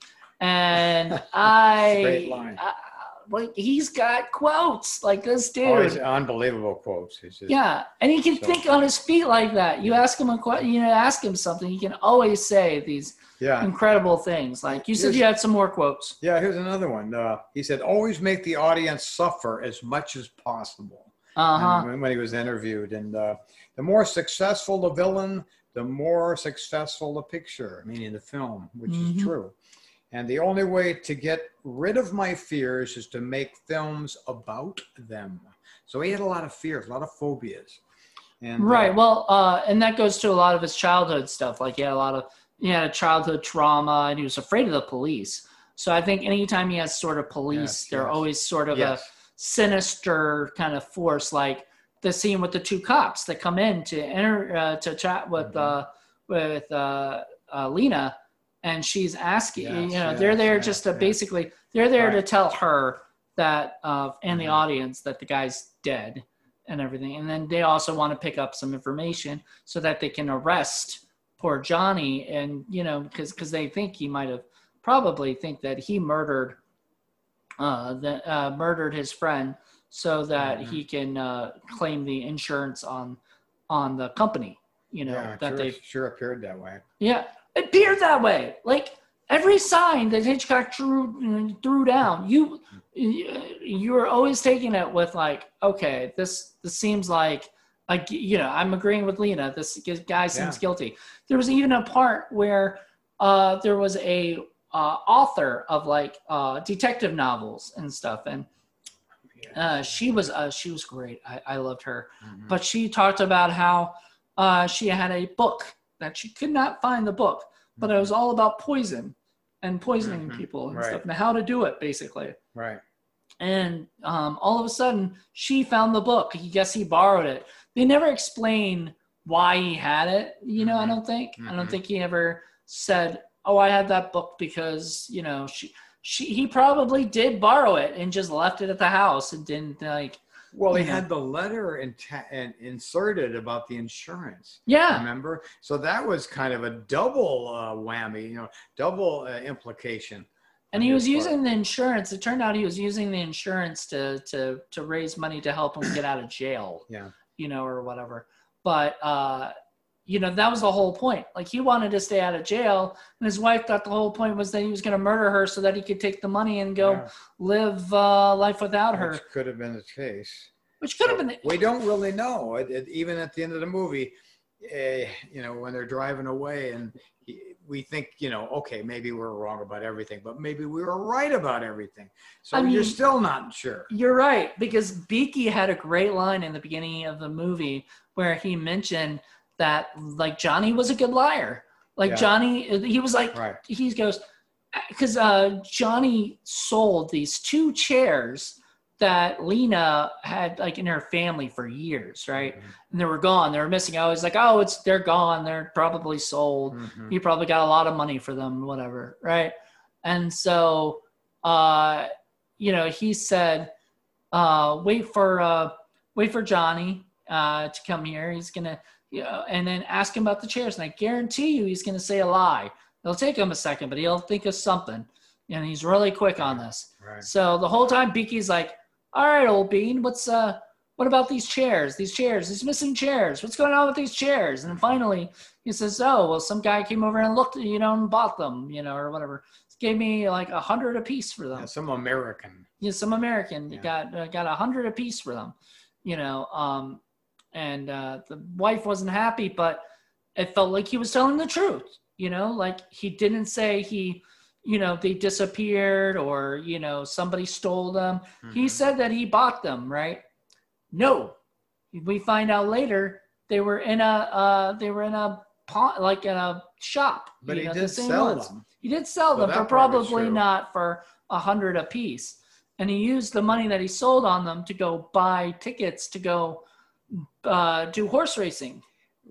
And I, Great line. I, like he's got quotes like this dude. Always unbelievable quotes. It's just, yeah, and he can so, think on his feet like that. You ask him a question, you know, ask him something. He can always say these yeah. incredible things. Like you said, Here's, you had some more quotes. Yeah, here's another one. Uh, he said, "Always make the audience suffer as much as possible." Uh-huh. When, when he was interviewed, and uh, the more successful the villain, the more successful the picture, meaning the film, which mm-hmm. is true. And the only way to get rid of my fears is to make films about them. So he had a lot of fears, a lot of phobias. And, right. Uh, well, uh, and that goes to a lot of his childhood stuff. Like he had a lot of, he had a childhood trauma, and he was afraid of the police. So I think anytime he has sort of police, yes, they're yes. always sort of yes. a sinister kind of force. Like the scene with the two cops that come in to enter uh, to chat with mm-hmm. uh, with uh, uh, Lena. And she's asking, yes, you know, yes, they're there yes, just to yes. basically, they're there right. to tell her that, uh, and the mm-hmm. audience that the guy's dead and everything. And then they also want to pick up some information so that they can arrest poor Johnny. And, you know, because because they think he might have probably think that he murdered, uh, the, uh, murdered his friend so that mm-hmm. he can uh, claim the insurance on on the company, you know, yeah, that sure, they sure appeared that way. Yeah. It appeared that way. Like every sign that Hitchcock drew threw down, you you were always taking it with like, okay, this this seems like, like you know, I'm agreeing with Lena. This guy seems yeah. guilty. There was even a part where uh, there was a uh, author of like uh, detective novels and stuff, and uh, she was uh, she was great. I, I loved her, mm-hmm. but she talked about how uh, she had a book that she could not find the book, but mm-hmm. it was all about poison and poisoning mm-hmm. people and right. stuff and how to do it basically. Right. And um, all of a sudden she found the book. He guess he borrowed it. They never explain why he had it. You know, mm-hmm. I don't think, mm-hmm. I don't think he ever said, oh, I had that book because, you know, she, she, he probably did borrow it and just left it at the house and didn't like, well, he had the letter in ta- in, inserted about the insurance. Yeah. Remember? So that was kind of a double uh, whammy, you know, double uh, implication. And he was using the insurance. It turned out he was using the insurance to to to raise money to help him get out of jail. Yeah. You know, or whatever. But, uh, you know, that was the whole point. Like he wanted to stay out of jail, and his wife thought the whole point was that he was going to murder her so that he could take the money and go yeah. live uh, life without her. Which could have been the case. Which could so have been. We don't really know. It, it, even at the end of the movie, uh, you know, when they're driving away, and he, we think, you know, okay, maybe we're wrong about everything, but maybe we were right about everything. So I mean, you're still not sure. You're right, because Beaky had a great line in the beginning of the movie where he mentioned that like Johnny was a good liar. Like yeah. Johnny, he was like, right. he goes, because uh, Johnny sold these two chairs that Lena had like in her family for years, right? Mm-hmm. And they were gone. They were missing. I was like, oh, it's they're gone. They're probably sold. Mm-hmm. You probably got a lot of money for them, whatever, right? And so, uh, you know, he said, uh, wait for uh, wait for Johnny uh, to come here. He's gonna. You know, and then ask him about the chairs. And I guarantee you he's going to say a lie. It'll take him a second, but he'll think of something. And he's really quick on this. Right. So the whole time Beaky's like, all right, old bean, what's uh, what about these chairs? These chairs, these missing chairs. What's going on with these chairs? And then finally he says, oh, well, some guy came over and looked, you know, and bought them, you know, or whatever. Gave me like a hundred a piece for them. Yeah, some American. Yeah, some American. Yeah. You got uh, got a hundred a piece for them, you know. Um, And uh, the wife wasn't happy, but it felt like he was telling the truth, you know, like he didn't say he, you know, they disappeared or, you know, somebody stole them. Mm-hmm. He said that he bought them, right? No, we find out later they were in a, uh, they were in a pawn, like in a shop. But he know, did the sell ones. them. He did sell so them, but probably not for a hundred a piece. And he used the money that he sold on them to go buy tickets to go Uh, do horse racing.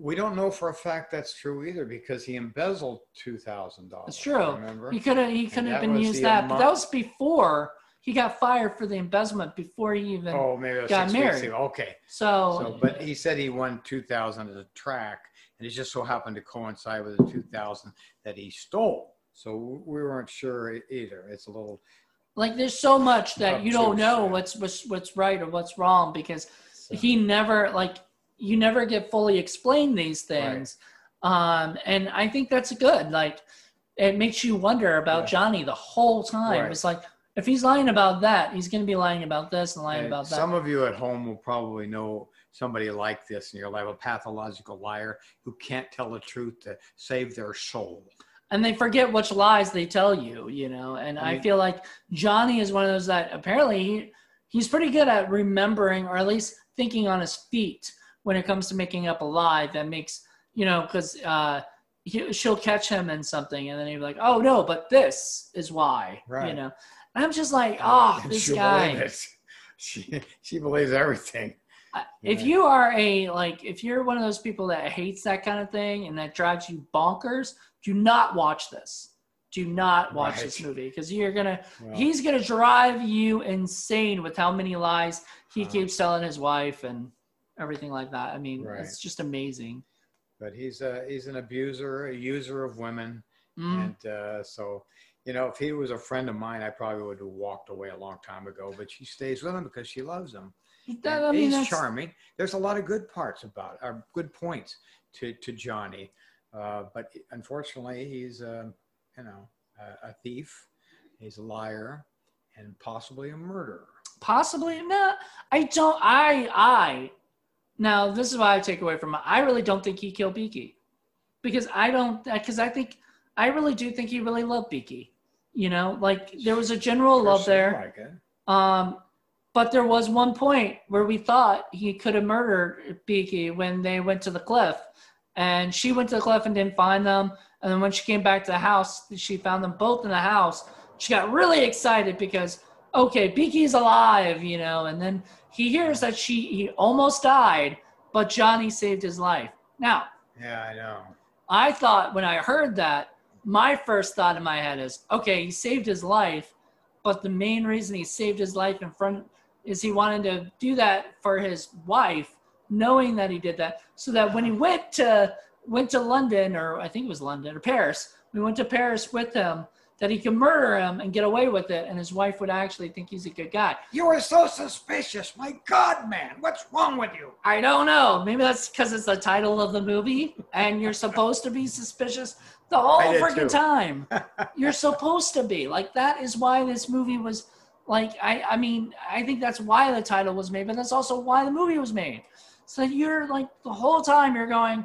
We don't know for a fact that's true either because he embezzled two thousand dollars. It's true. Remember? He could have he couldn't have been used that, but that was before he got fired for the embezzlement before he even oh, maybe it was got six married. Weeks ago. Okay. So, so, but he said he won two thousand at the track, and it just so happened to coincide with the two thousand that he stole. So we weren't sure either. It's a little like there's so much that you don't know yeah. what's what's what's right or what's wrong because so. he never like you never get fully explained these things. Right. Um, and I think that's good. Like it makes you wonder about yeah. Johnny the whole time. Right. It's like if he's lying about that, he's going to be lying about this and lying and about that. Some of you at home will probably know somebody like this in your life, a pathological liar who can't tell the truth to save their soul. And they forget which lies they tell you, you know. And I, mean, I feel like Johnny is one of those that apparently he, he's pretty good at remembering or at least thinking on his feet when it comes to making up a lie that makes, you know, because uh, he, she'll catch him in something and then he'll be like, oh, no, but this is why, right. you know. And I'm just like, oh, and this guy. She, she believes everything. If yeah. you are a, like, if you're one of those people that hates that kind of thing and that drives you bonkers, do not watch this. Do not watch right. this movie because you're going to, well, he's going to drive you insane with how many lies he uh, keeps telling his wife and everything like that. I mean, right. it's just amazing. But he's a, he's an abuser, a user of women. Mm. And uh, so, you know, if he was a friend of mine, I probably would have walked away a long time ago, but she stays with him because she loves him. That, I mean, he's that's... charming. There's a lot of good parts about it, or good points to, to Johnny. Uh, but unfortunately, he's, uh, you know, a, a thief. He's a liar and possibly a murderer. Possibly? No, I don't. I, I, now this is what I take away from it. I really don't think he killed Beaky because I don't, because I think, I really do think he really loved Beaky. You know, like there was a general love there. Like it. Um, But there was one point where we thought he could have murdered Beaky when they went to the cliff. And she went to the cliff and didn't find them. And then when she came back to the house, she found them both in the house. She got really excited because, okay, Beaky's alive, you know. And then he hears that she he almost died, but Johnny saved his life. Now, yeah, I know. I thought when I heard that, my first thought in my head is, okay, he saved his life, but the main reason he saved his life in front is he wanted to do that for his wife, knowing that he did that, so that when he went to went to London, or I think it was London or Paris, we went to Paris with him, that he could murder him and get away with it, and his wife would actually think he's a good guy. You are so suspicious. My God, man, what's wrong with you? I don't know. Maybe that's because it's the title of the movie, and you're supposed to be suspicious the whole freaking time. You're supposed to be. Like, that is why this movie was... Like, I, I mean, I think that's why the title was made, but that's also why the movie was made. So you're like, the whole time you're going,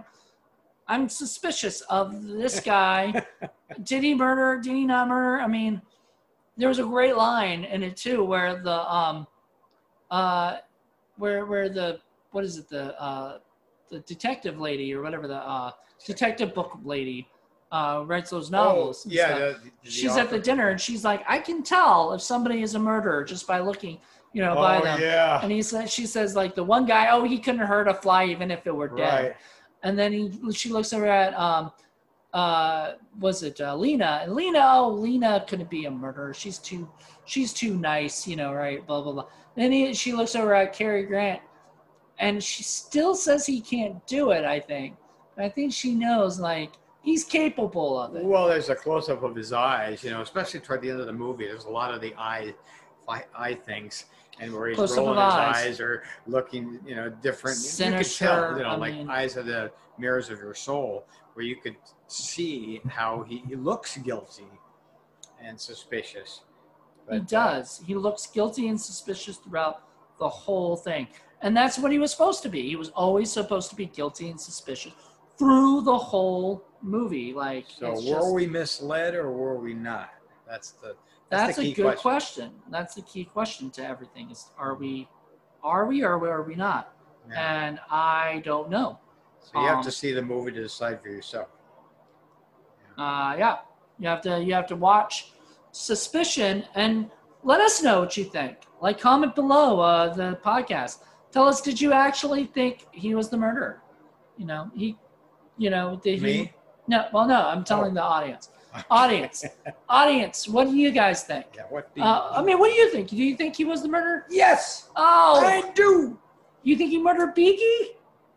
I'm suspicious of this guy. Did he murder? Did he not murder? I mean, there was a great line in it too, where the, um, uh, where, where the, what is it? The, uh, the detective lady or whatever, the, uh, detective book lady, uh, writes those novels. Oh, yeah. The, the she's author. At the dinner and she's like, I can tell if somebody is a murderer just by looking, you know, oh, by them. Yeah. And he says, she says like the one guy, oh, he couldn't hurt a fly even if it were dead. Right. And then he, she looks over at, um, uh, was it uh, Lena? And Lena, oh, Lena couldn't be a murderer. She's too, she's too nice, you know, right? Blah, blah, blah. And then he, she looks over at Cary Grant and she still says he can't do it, I think. But I think she knows, like, he's capable of it. Well, there's a close-up of his eyes, you know, especially toward the end of the movie. There's a lot of the eye, eye things, and where he's close rolling his eyes. eyes or looking, you know, different. Sinister. You could tell, you know, I like mean, eyes are the mirrors of your soul, where you could see how he, he looks guilty and suspicious. But, he does. Uh, he looks guilty and suspicious throughout the whole thing. And that's what he was supposed to be. He was always supposed to be guilty and suspicious through the whole movie. Like, so were just, we misled or were we not? That's the that's, that's the a key good question. question. That's the key question to everything is, are we are we or are we not? Yeah. And I don't know. So you um, have to see the movie to decide for yourself. Yeah. Uh yeah. You have to you have to watch Suspicion and let us know what you think. Like, comment below uh the podcast. Tell us, did you actually think he was the murderer? You know, he You know, did Me? he? No, well, no, I'm telling Oh. the audience. Audience, audience, what do you guys think? Yeah, what do Uh, I mean, what do you think? Do you think he was the murderer? Yes, Oh, I do. you think he murdered Beaky?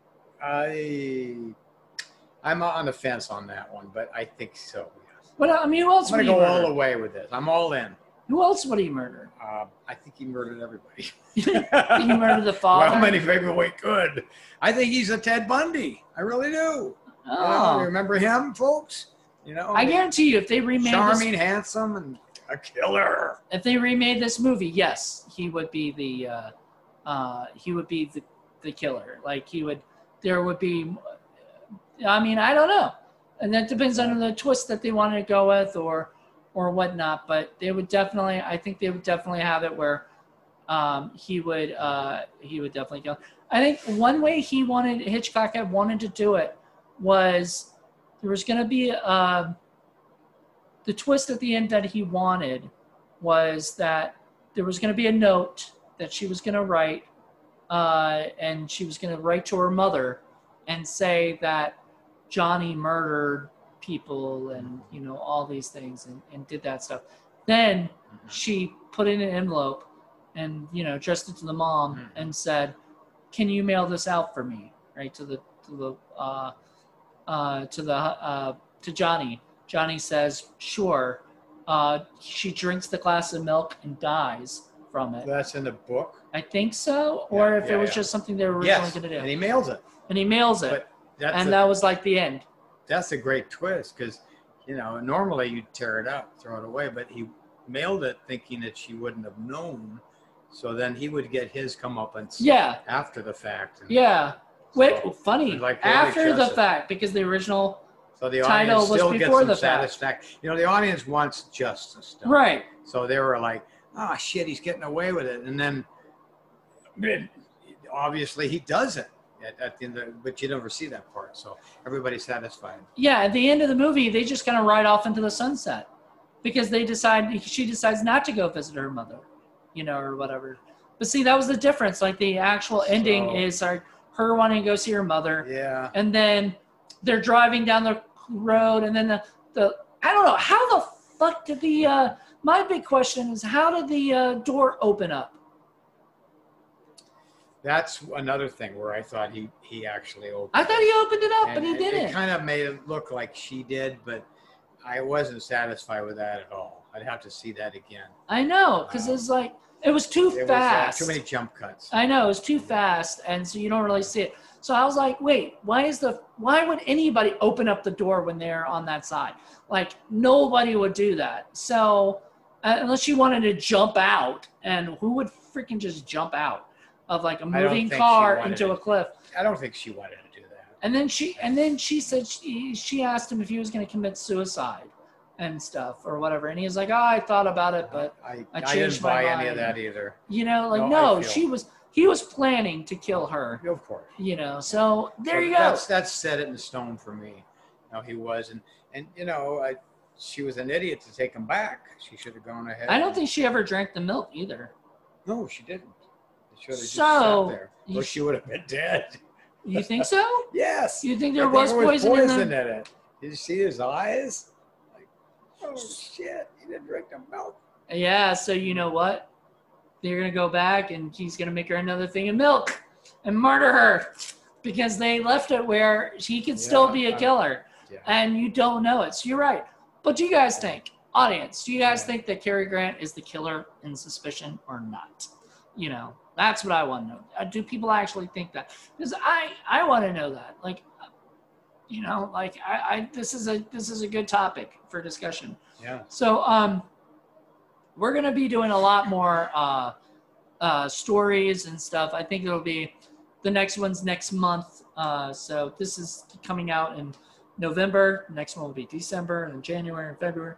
I, I'm on the fence on that one, but I think so. Yes. What? I mean, who else I'm would gonna he go all murder? the way with this. I'm all in. Who else would he murder? Uh, I think he murdered everybody. You think he murdered the father? Well, many people we could. I think he's a Ted Bundy. I really do. You know, Oh, remember him, folks? You know, I guarantee you, if they remade charming, this, handsome, and a killer. if they remade this movie, yes, he would be the, uh, uh, he would be the, the killer. Like he would, there would be. I mean, I don't know, and that depends on the twist that they wanted to go with, or, or whatnot. But they would definitely, I think they would definitely have it where, um, he would, uh, he would definitely kill. I think one way he wanted Hitchcock had wanted to do it was. There was going to be uh, the twist at the end that he wanted was that there was going to be a note that she was going to write, uh, and she was going to write to her mother and say that Johnny murdered people and, you know, all these things and, and did that stuff. Then she put it in an envelope and, you know, addressed it to the mom and said, can you mail this out for me, right, to the, to the, uh, Uh, to the uh, to Johnny. Johnny says, "Sure." Uh, she drinks the glass of milk and dies from it. That's in the book. I think so, or Yeah, if yeah, it was yeah. just something they were originally Yes, going to do. and he mails it. And he mails it, But that's and a, that was like the end. that's a great twist because, you know, normally you'd tear it up, throw it away, but he mailed it thinking that she wouldn't have known. So then he would get his comeuppance Yeah, after the fact. And yeah. Wait, So, funny. like David After the Joseph. fact, because the original So the title audience was still before gets the some fact. satisfaction. You know, the audience wants justice. don't they? right. So they were like, "Oh shit, he's getting away with it," and then obviously he doesn't. At, at the end of, but you never see that part. So everybody's satisfied. Yeah, at the end of the movie, they just kind of ride off into the sunset because they decide she decides not to go visit her mother, you know, or whatever. But see, that was the difference. Like the actual ending So- is like her wanting to go see her mother, Yeah. and then they're driving down the road, and then the the I don't know how the fuck did the uh, my big question is how did the uh, door open up? That's another thing where I thought he he actually opened. I thought he opened it up, and but he it, didn't. It kind of made it look like she did, but I wasn't satisfied with that at all. I'd have to see that again. I know, because Wow. it's like it was too It fast. was uh, too many jump cuts. I know, it was too fast, and so you don't really see it. So I was like, wait, why is the why would anybody open up the door when they're on that side? Like nobody would do that. So uh, unless you wanted to jump out, and who would freaking just jump out of like a don't moving think she car wanted into it. a cliff? I don't think she wanted to do that. And then she and then she said she, she asked him if he was going to commit suicide and stuff or whatever, and he was like, oh, I thought about it, but I, I I, changed didn't my buy any mind. of that either. you know, like No, I no, feel- she was he was planning to kill her. Of course. You know, so there So you go. That's that's set it in stone for me. No, he was, and and you know, I, she was an idiot to take him back. She should have gone ahead. I don't think she ever drank the milk either. No, she didn't. She should have just So, sat there, you or she would have been dead. You think so? Yes. You think I there think was there poison, in poison the? in it. Did you see his eyes? Like, oh shit, he didn't drink the milk. Yeah. So you know what? They're gonna go back, and he's gonna make her another thing of milk and murder her because they left it where she could still Yeah, be a I- killer, Yeah. and you don't know it. So you're right. But do you guys think, audience? Do you guys Yeah. think that Cary Grant is the killer in Suspicion or not? You know, that's what I want to know. Uh, Do people actually think that? Because I, I want to know that. Like, you know, like I, I, this is a, this is a good topic for discussion. Yeah. So, um, we're gonna be doing a lot more uh, uh, stories and stuff. I think it'll be the next one's next month. Uh, so this is coming out in November. Next one will be December, and then January and February,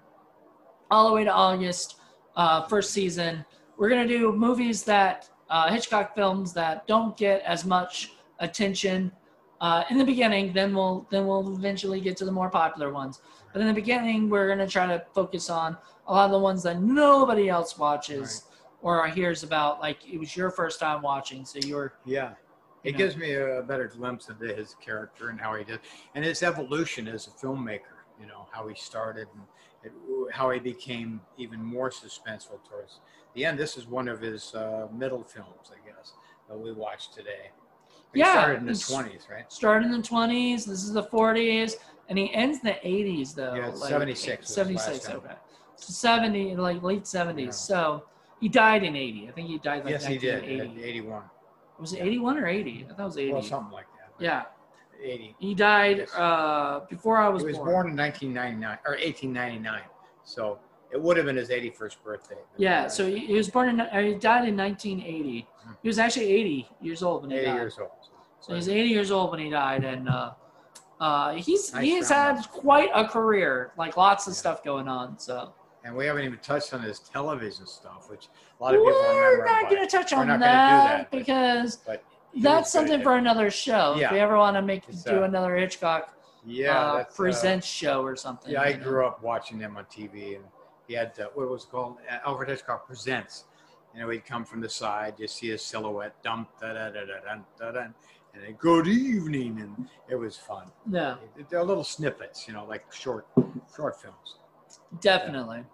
all the way to August. Uh, first season. We're gonna do movies that uh, Hitchcock films that don't get as much attention uh, in the beginning. Then we'll then we'll eventually get to the more popular ones. But in the beginning, we're gonna try to focus on a lot of the ones that nobody else watches or hears about. Like it was your first time watching, so you're Yeah. It know? gives me a better glimpse of his character and how he did, and his evolution as a filmmaker. You know, how he started and it, how he became even more suspenseful towards the end. This is one of his uh, middle films, I guess, that we watched today. He Yeah, started in the he's- twenties, right? Started in the twenties. This is the forties, and he ends in the eighties though. Yeah, it's like, seventy-six was his seventy-six. last time. Okay. So seventy, like late seventies. Yeah. So he died in eighty. I think he died like Yes, he did. nineteen At eighty. eighty-one. Was it eighty-one or eighty? I thought it was eighty. Well, something like that. Yeah. eighty. He died Yes. uh, before I was, He was born. born in nineteen ninety-nine or eighteen ninety-nine. So it would have been his eighty-first birthday. Yeah, so he, he was born in, uh, he died in nineteen eighty. He was actually eighty years old when he eighty died. years old. So he's eighty years old when he died, and uh, uh, he's Nice he's round had quite a career, like lots of stuff going on. So And we haven't even touched on his television stuff, which a lot of people we're remember. not him going by. to touch We're on not that, gonna do that, but- because But that's he was good something at for it. another show. Yeah. If we ever want to make It's, do uh, another Hitchcock yeah, uh, that's, uh, presents show or something. Yeah, I you know? grew up watching them on T V, and he had uh, what was it called uh, Alfred Hitchcock Presents. You know, he'd come from the side, you see his silhouette, dump, da da da da da da da, and then good evening, and it was fun. Yeah, They're little snippets, you know, like short, short films. definitely.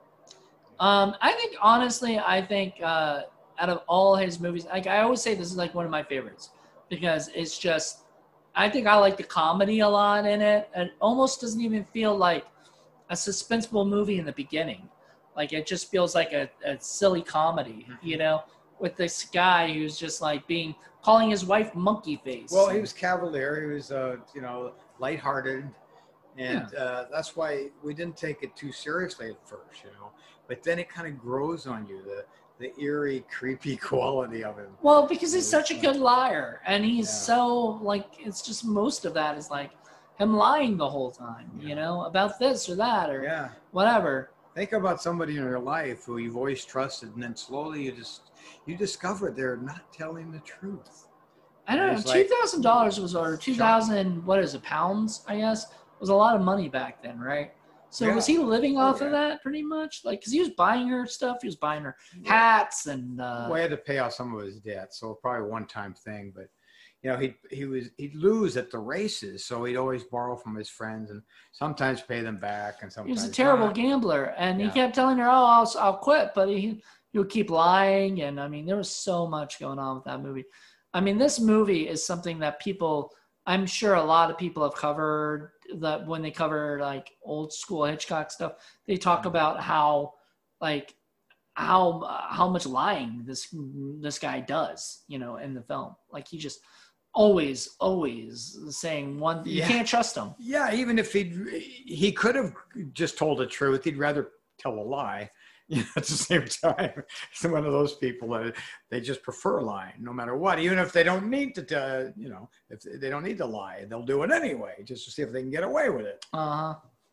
Um, I think honestly, I think uh, out of all his movies, like I always say, this is like one of my favorites because it's just. I think I like the comedy a lot in it. It almost doesn't even feel like a suspenseful movie in the beginning. Like it just feels like a, a silly comedy, you know, with this guy who's just like being calling his wife monkey face. Well, he was cavalier. He was, uh, you know, lighthearted, and uh, that's why we didn't take it too seriously at first, you know. But then it kind of grows on you, the the eerie, creepy quality of him. Well, because he's such a good liar, and he's Yeah. so like it's just most of that is like him lying the whole time, you know, about this or that or Yeah. whatever. Think about somebody in your life who you've always trusted, and then slowly you just you discover they're not telling the truth. I don't know. It's Two like- thousand dollars was or two thousand. What is it? Pounds? I guess was a lot of money back then, right? So Yeah. was he living Oh, off of yeah. that pretty much? Like, cause he was buying her stuff. He was buying her hats and. Uh, Well, he had to pay off some of his debt, so probably a one-time thing. But you know, he he was he'd lose at the races, so he'd always borrow from his friends and sometimes pay them back, and he sometimes was a terrible not. gambler, and Yeah. he kept telling her, "Oh, I'll, I'll quit," but he he would keep lying, and I mean, there was so much going on with that movie. I mean, this movie is something that people, I'm sure, a lot of people have covered. That when they cover like old school Hitchcock stuff, they talk about how like how how much lying this this guy does, you know, in the film. Like he just always always saying one. You Yeah. can't trust him. Yeah, even if he he could have just told the truth, he'd rather tell a lie. You know, at the same time, it's one of those people that they just prefer lying, no matter what. Even if they don't need to, uh, you know, if they don't need to lie, they'll do it anyway, just to see if they can get away with it. Uh huh.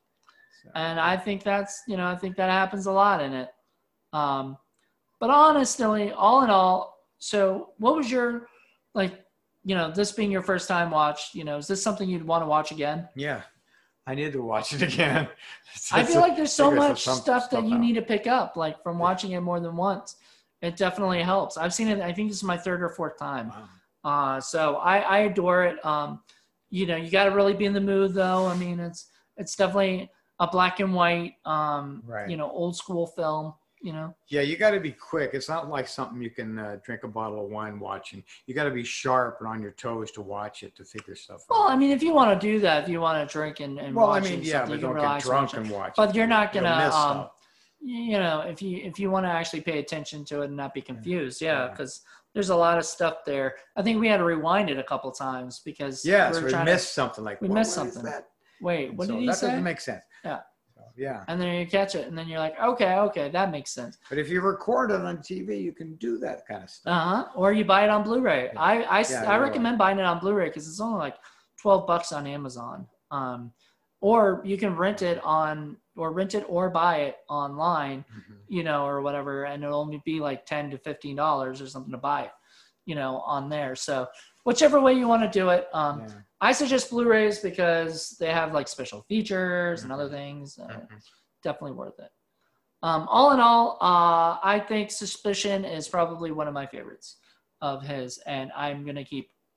So, And I think that's, you know, I think that happens a lot in it. Um, but honestly, all in all, so what was your, like, you know, this being your first time watch, you know, is this something you'd want to watch again? yeah, I need to watch it again. I feel like there's so figure much some stuff that you out. need to pick up, like from watching it more than once. It definitely helps. I've seen it, I think this is my third or fourth time. Wow. Uh, so I, I adore it. Um, you know, you got to really be in the mood though. I mean, it's, it's definitely a black and white, um, Right. you know, old school film, you know? Yeah, you got to be quick. It's not like something you can uh, drink a bottle of wine watching. You got to be sharp and on your toes to watch it, to figure stuff out. Well, I mean, if you want to do that, if you want to drink and, and Well, I watch mean, it, yeah, something, but you can don't get relax and drunk watch it. and watch it. But you're not You'll gonna, miss um, stuff. you know, if you if you want to actually pay attention to it and not be confused, yeah, Yeah. because there's a lot of stuff there. I think we had to rewind it a couple times because Yeah, we so were we trying missed to something like we "What- missed what is something." that? wait. And What so did he that say? doesn't make sense. Yeah. So, yeah. And then you catch it, and then you're like, okay, okay, that makes sense. But if you record it on T V, you can do that kind of stuff. Uh huh. Or you buy it on Blu-ray. Yeah. I I, s- Yeah, I you're recommend buying it on Blu-ray because it's only like twelve bucks on Amazon. Um, or you can rent it on or rent it or buy it online, Mhm. you know, or whatever, and it'll only be like ten to fifteen dollars or something to buy it, you know, on there. So whichever way you want to do it. Um, Yeah. I suggest Blu-rays because they have like special features and other things. Uh, Mhm. Definitely worth it. Um, all in all, uh, I think Suspicion is probably one of my favorites of his, and I'm gonna keep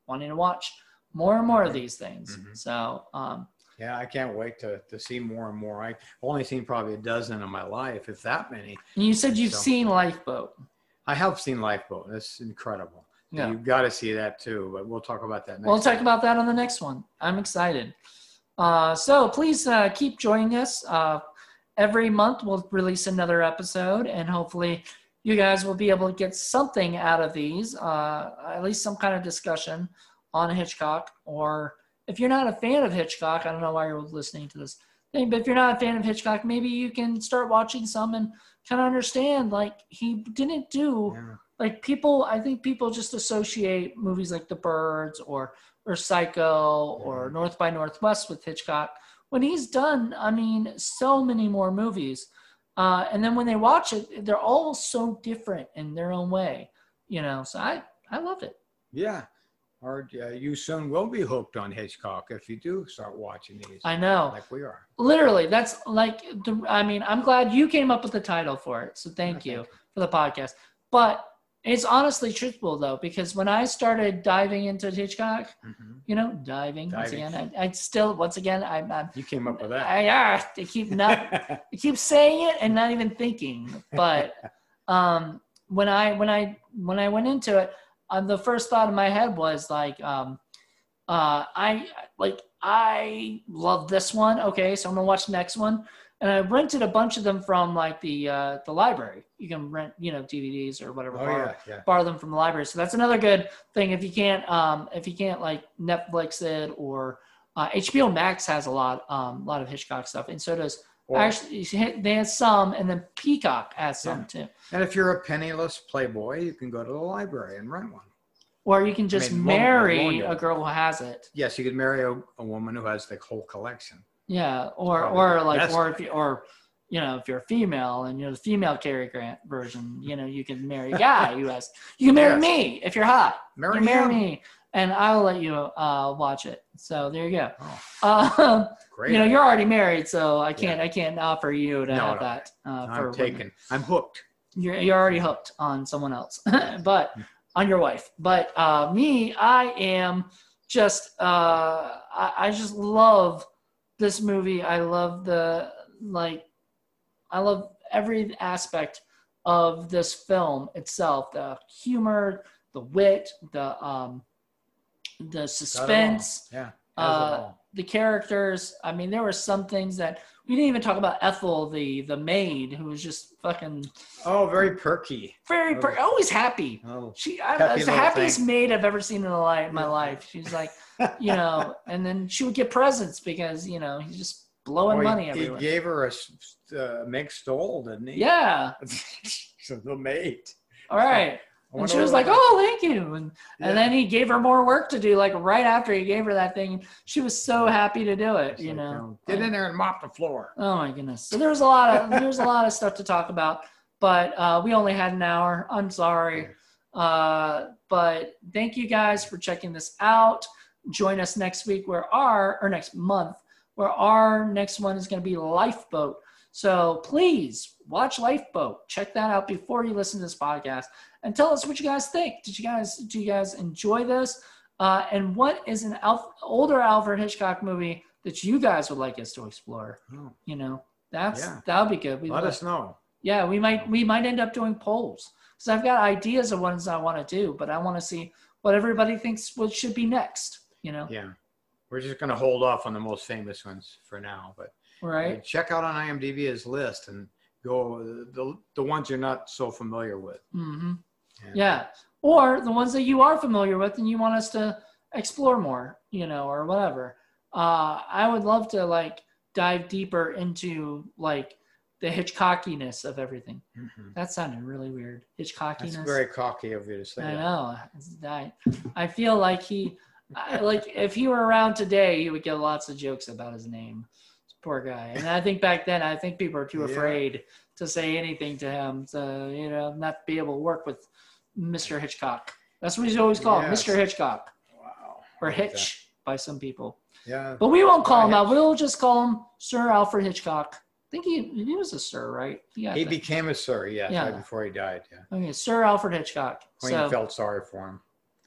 wanting to watch more and more of these things. Mm-hmm. So, um, yeah, I can't wait to, to see more and more. I've only seen probably a dozen in my life, if that many. and you said you've So- seen Lifeboat. I have seen Lifeboat. That's incredible. Yeah. You've got to see that too, but we'll talk about that next We'll talk time. about that on the next one. I'm excited. Uh, so please uh, keep joining us. Uh, every month we'll release another episode, and hopefully you guys will be able to get something out of these, uh, at least some kind of discussion on Hitchcock. Or if you're not a fan of Hitchcock, I don't know why you're listening to this thing, but if you're not a fan of Hitchcock, maybe you can start watching some and kind of understand, like, he didn't do... Yeah. Like people, I think people just associate movies like The Birds or or Psycho or North by Northwest with Hitchcock. When he's done, I mean, so many more movies. Uh, and then when they watch it, they're all so different in their own way, you know. So I, I love it. Yeah. Or uh, you soon will be hooked on Hitchcock if you do start watching these. I know. Like we are. Literally, that's like, the, I mean, I'm glad you came up with the title for it. So thank Yeah, you thank you. for the podcast. But it's honestly truthful, though, because when I started diving into Hitchcock, Mm-hmm. you know, diving, once Diving. again, I, I still, once again, I'm, I'm You came up with that. I, uh, I keep not, I keep saying it and not even thinking. But um, when I, when I, when I went into it, um, the first thought in my head was like, um, uh, I like, I love this one. Okay, so I'm gonna watch the next one. And I rented a bunch of them from like the uh, the library. You can rent, you know, D V Ds or whatever. Oh, borrow, yeah, yeah. borrow them from the library. So that's another good thing. If you can't, um, if you can't like Netflix it, or uh, H B O Max has a lot, um, a lot of Hitchcock stuff, and so does Or- actually they have some, and then Peacock has some Yeah. too. And if you're a penniless playboy, you can go to the library and rent one. Or you can just mean, woman- marry woman- a girl who has it. Yes, you could marry a, a woman who has the whole collection. Yeah, or Probably or the like best or if way. you, or you know, if you're a female and you're the female Cary Grant version, you know, you can marry a guy who has. You can marry Yes. me if you're hot. Marry you marry him. me, and I'll let you uh, watch it. So there you go. Oh, Um, great. you know, you're already married, so I can't I can't offer you to No, have no. that. Uh, I'm for women. taken. I'm hooked. You're you're already hooked on someone else, but on your wife. But uh, me, I am just uh, I, I just love this movie. I love the like I love every aspect of this film itself. The humor, the wit, the um, the Got it all. suspense, Yeah. has it uh, all. the characters. I mean, there were some things that we didn't even talk about. Ethel, the the maid, who was just fucking Oh, very perky. very, Oh. per- always happy. Oh, She, I, Happy it's the little happiest thing. maid I've ever seen in a li- my Yeah. life. She's like, you know, and then she would get presents because, you know, he's just blowing oh, money he, everywhere. he gave her a s- uh, Meg Stoll, didn't he? Yeah. So the maid. All right. I And wonder she was what- like, oh, thank you. And, Yeah. and then he gave her more work to do, like right after he gave her that thing. She was so happy to do it, It's you like, know. Get in there and mop the floor. Oh my goodness. So there's a lot of there's a lot of stuff to talk about, but uh, we only had an hour. I'm sorry. Uh, but thank you guys for checking this out. Join us next week where our or next month where our next one is going to be Lifeboat. So please watch Lifeboat. Check that out before you listen to this podcast and tell us what you guys think. Did you guys do you guys enjoy this? Uh, and what is an Alf- older Alfred Hitchcock movie that you guys would like us to explore? Oh, You know, that's Yeah. that would be good. We let would- us know. yeah, we might we might end up doing polls because I've got ideas of ones I want to do, but I want to see what everybody thinks what should be next. You know, Yeah. We're just going to hold off on the most famous ones for now, but right? check out on IMDb his list and go the the ones you're not so familiar with. Mm-hmm. And- Yeah, or the ones that you are familiar with and you want us to explore more, you know, or whatever. Uh, I would love to like dive deeper into like the Hitchcockiness of everything. Mhm. That sounded really weird. Hitchcockiness. That's very cocky of you to say I that. know. It's- I, I feel like he, I, like if he were around today, he would get lots of jokes about his name. Poor guy. And I think back then, I think people were too Yeah. afraid to say anything to him to, you know, not be able to work with Mister Hitchcock. That's what he's always called, Yes. Mister Hitchcock, Wow. or I like that. Hitch by some people. Yeah. But we won't call him out. Hitch. We'll just call him Sir Alfred Hitchcock. I think he he was a sir, right? Yeah. He became a sir, yes, Yeah. right before he died. Yeah. Okay, Sir Alfred Hitchcock. Queen So felt sorry for him.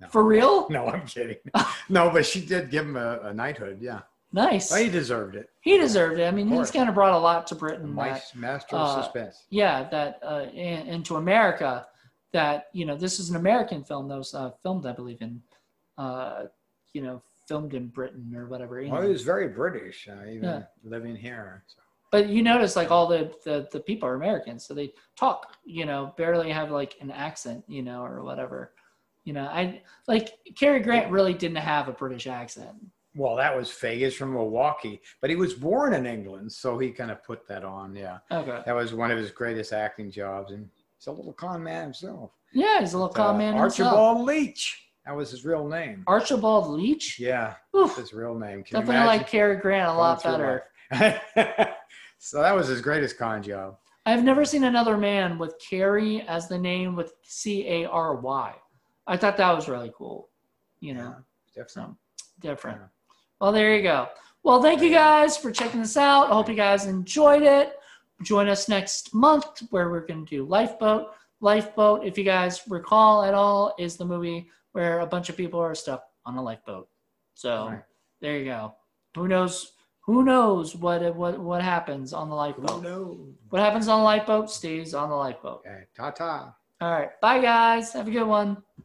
No. For real? No, I'm kidding. No, but she did give him a, a knighthood. Yeah. Nice. Well, he deserved it. He deserved it. I mean, Of he's course. kind of brought a lot to Britain. My That, master of uh, suspense. yeah, that uh, in, into America. That, you know, this is an American film that was uh, filmed, I believe, in, uh, you know, filmed in Britain or whatever. You Well, know. he was very British, uh, even Yeah. living here. So. But you notice, like, all the, the, the people are Americans, so they talk, you know, barely have, like, an accent, you know, or whatever. You know, I, like, Cary Grant really didn't have a British accent. Well, that was fake. He's from Milwaukee, but he was born in England, so he kind of put that on, yeah. Okay. That was one of his greatest acting jobs, and he's a little con man himself. Yeah, he's a little con Uh, man himself. Archibald Leach. That was his real name. Archibald Leach? Yeah, Oof. that's his real name. Can you Definitely like imagine Cary Grant a lot going through better. life? So that was his greatest con job. I've never seen another man with Cary as the name with C A R Y. I thought that was really cool. You know, Yeah, so definitely. different. Yeah. Well, there you go. Well, thank you guys for checking this out. I hope you guys enjoyed it. Join us next month where we're going to do Lifeboat. Lifeboat, if you guys recall at all, is the movie where a bunch of people are stuck on a lifeboat. So Right. there you go. Who knows? Who knows what what what happens on the lifeboat? Who knows? What happens on the lifeboat stays on the lifeboat. Okay, ta-ta. All right. Bye, guys. Have a good one.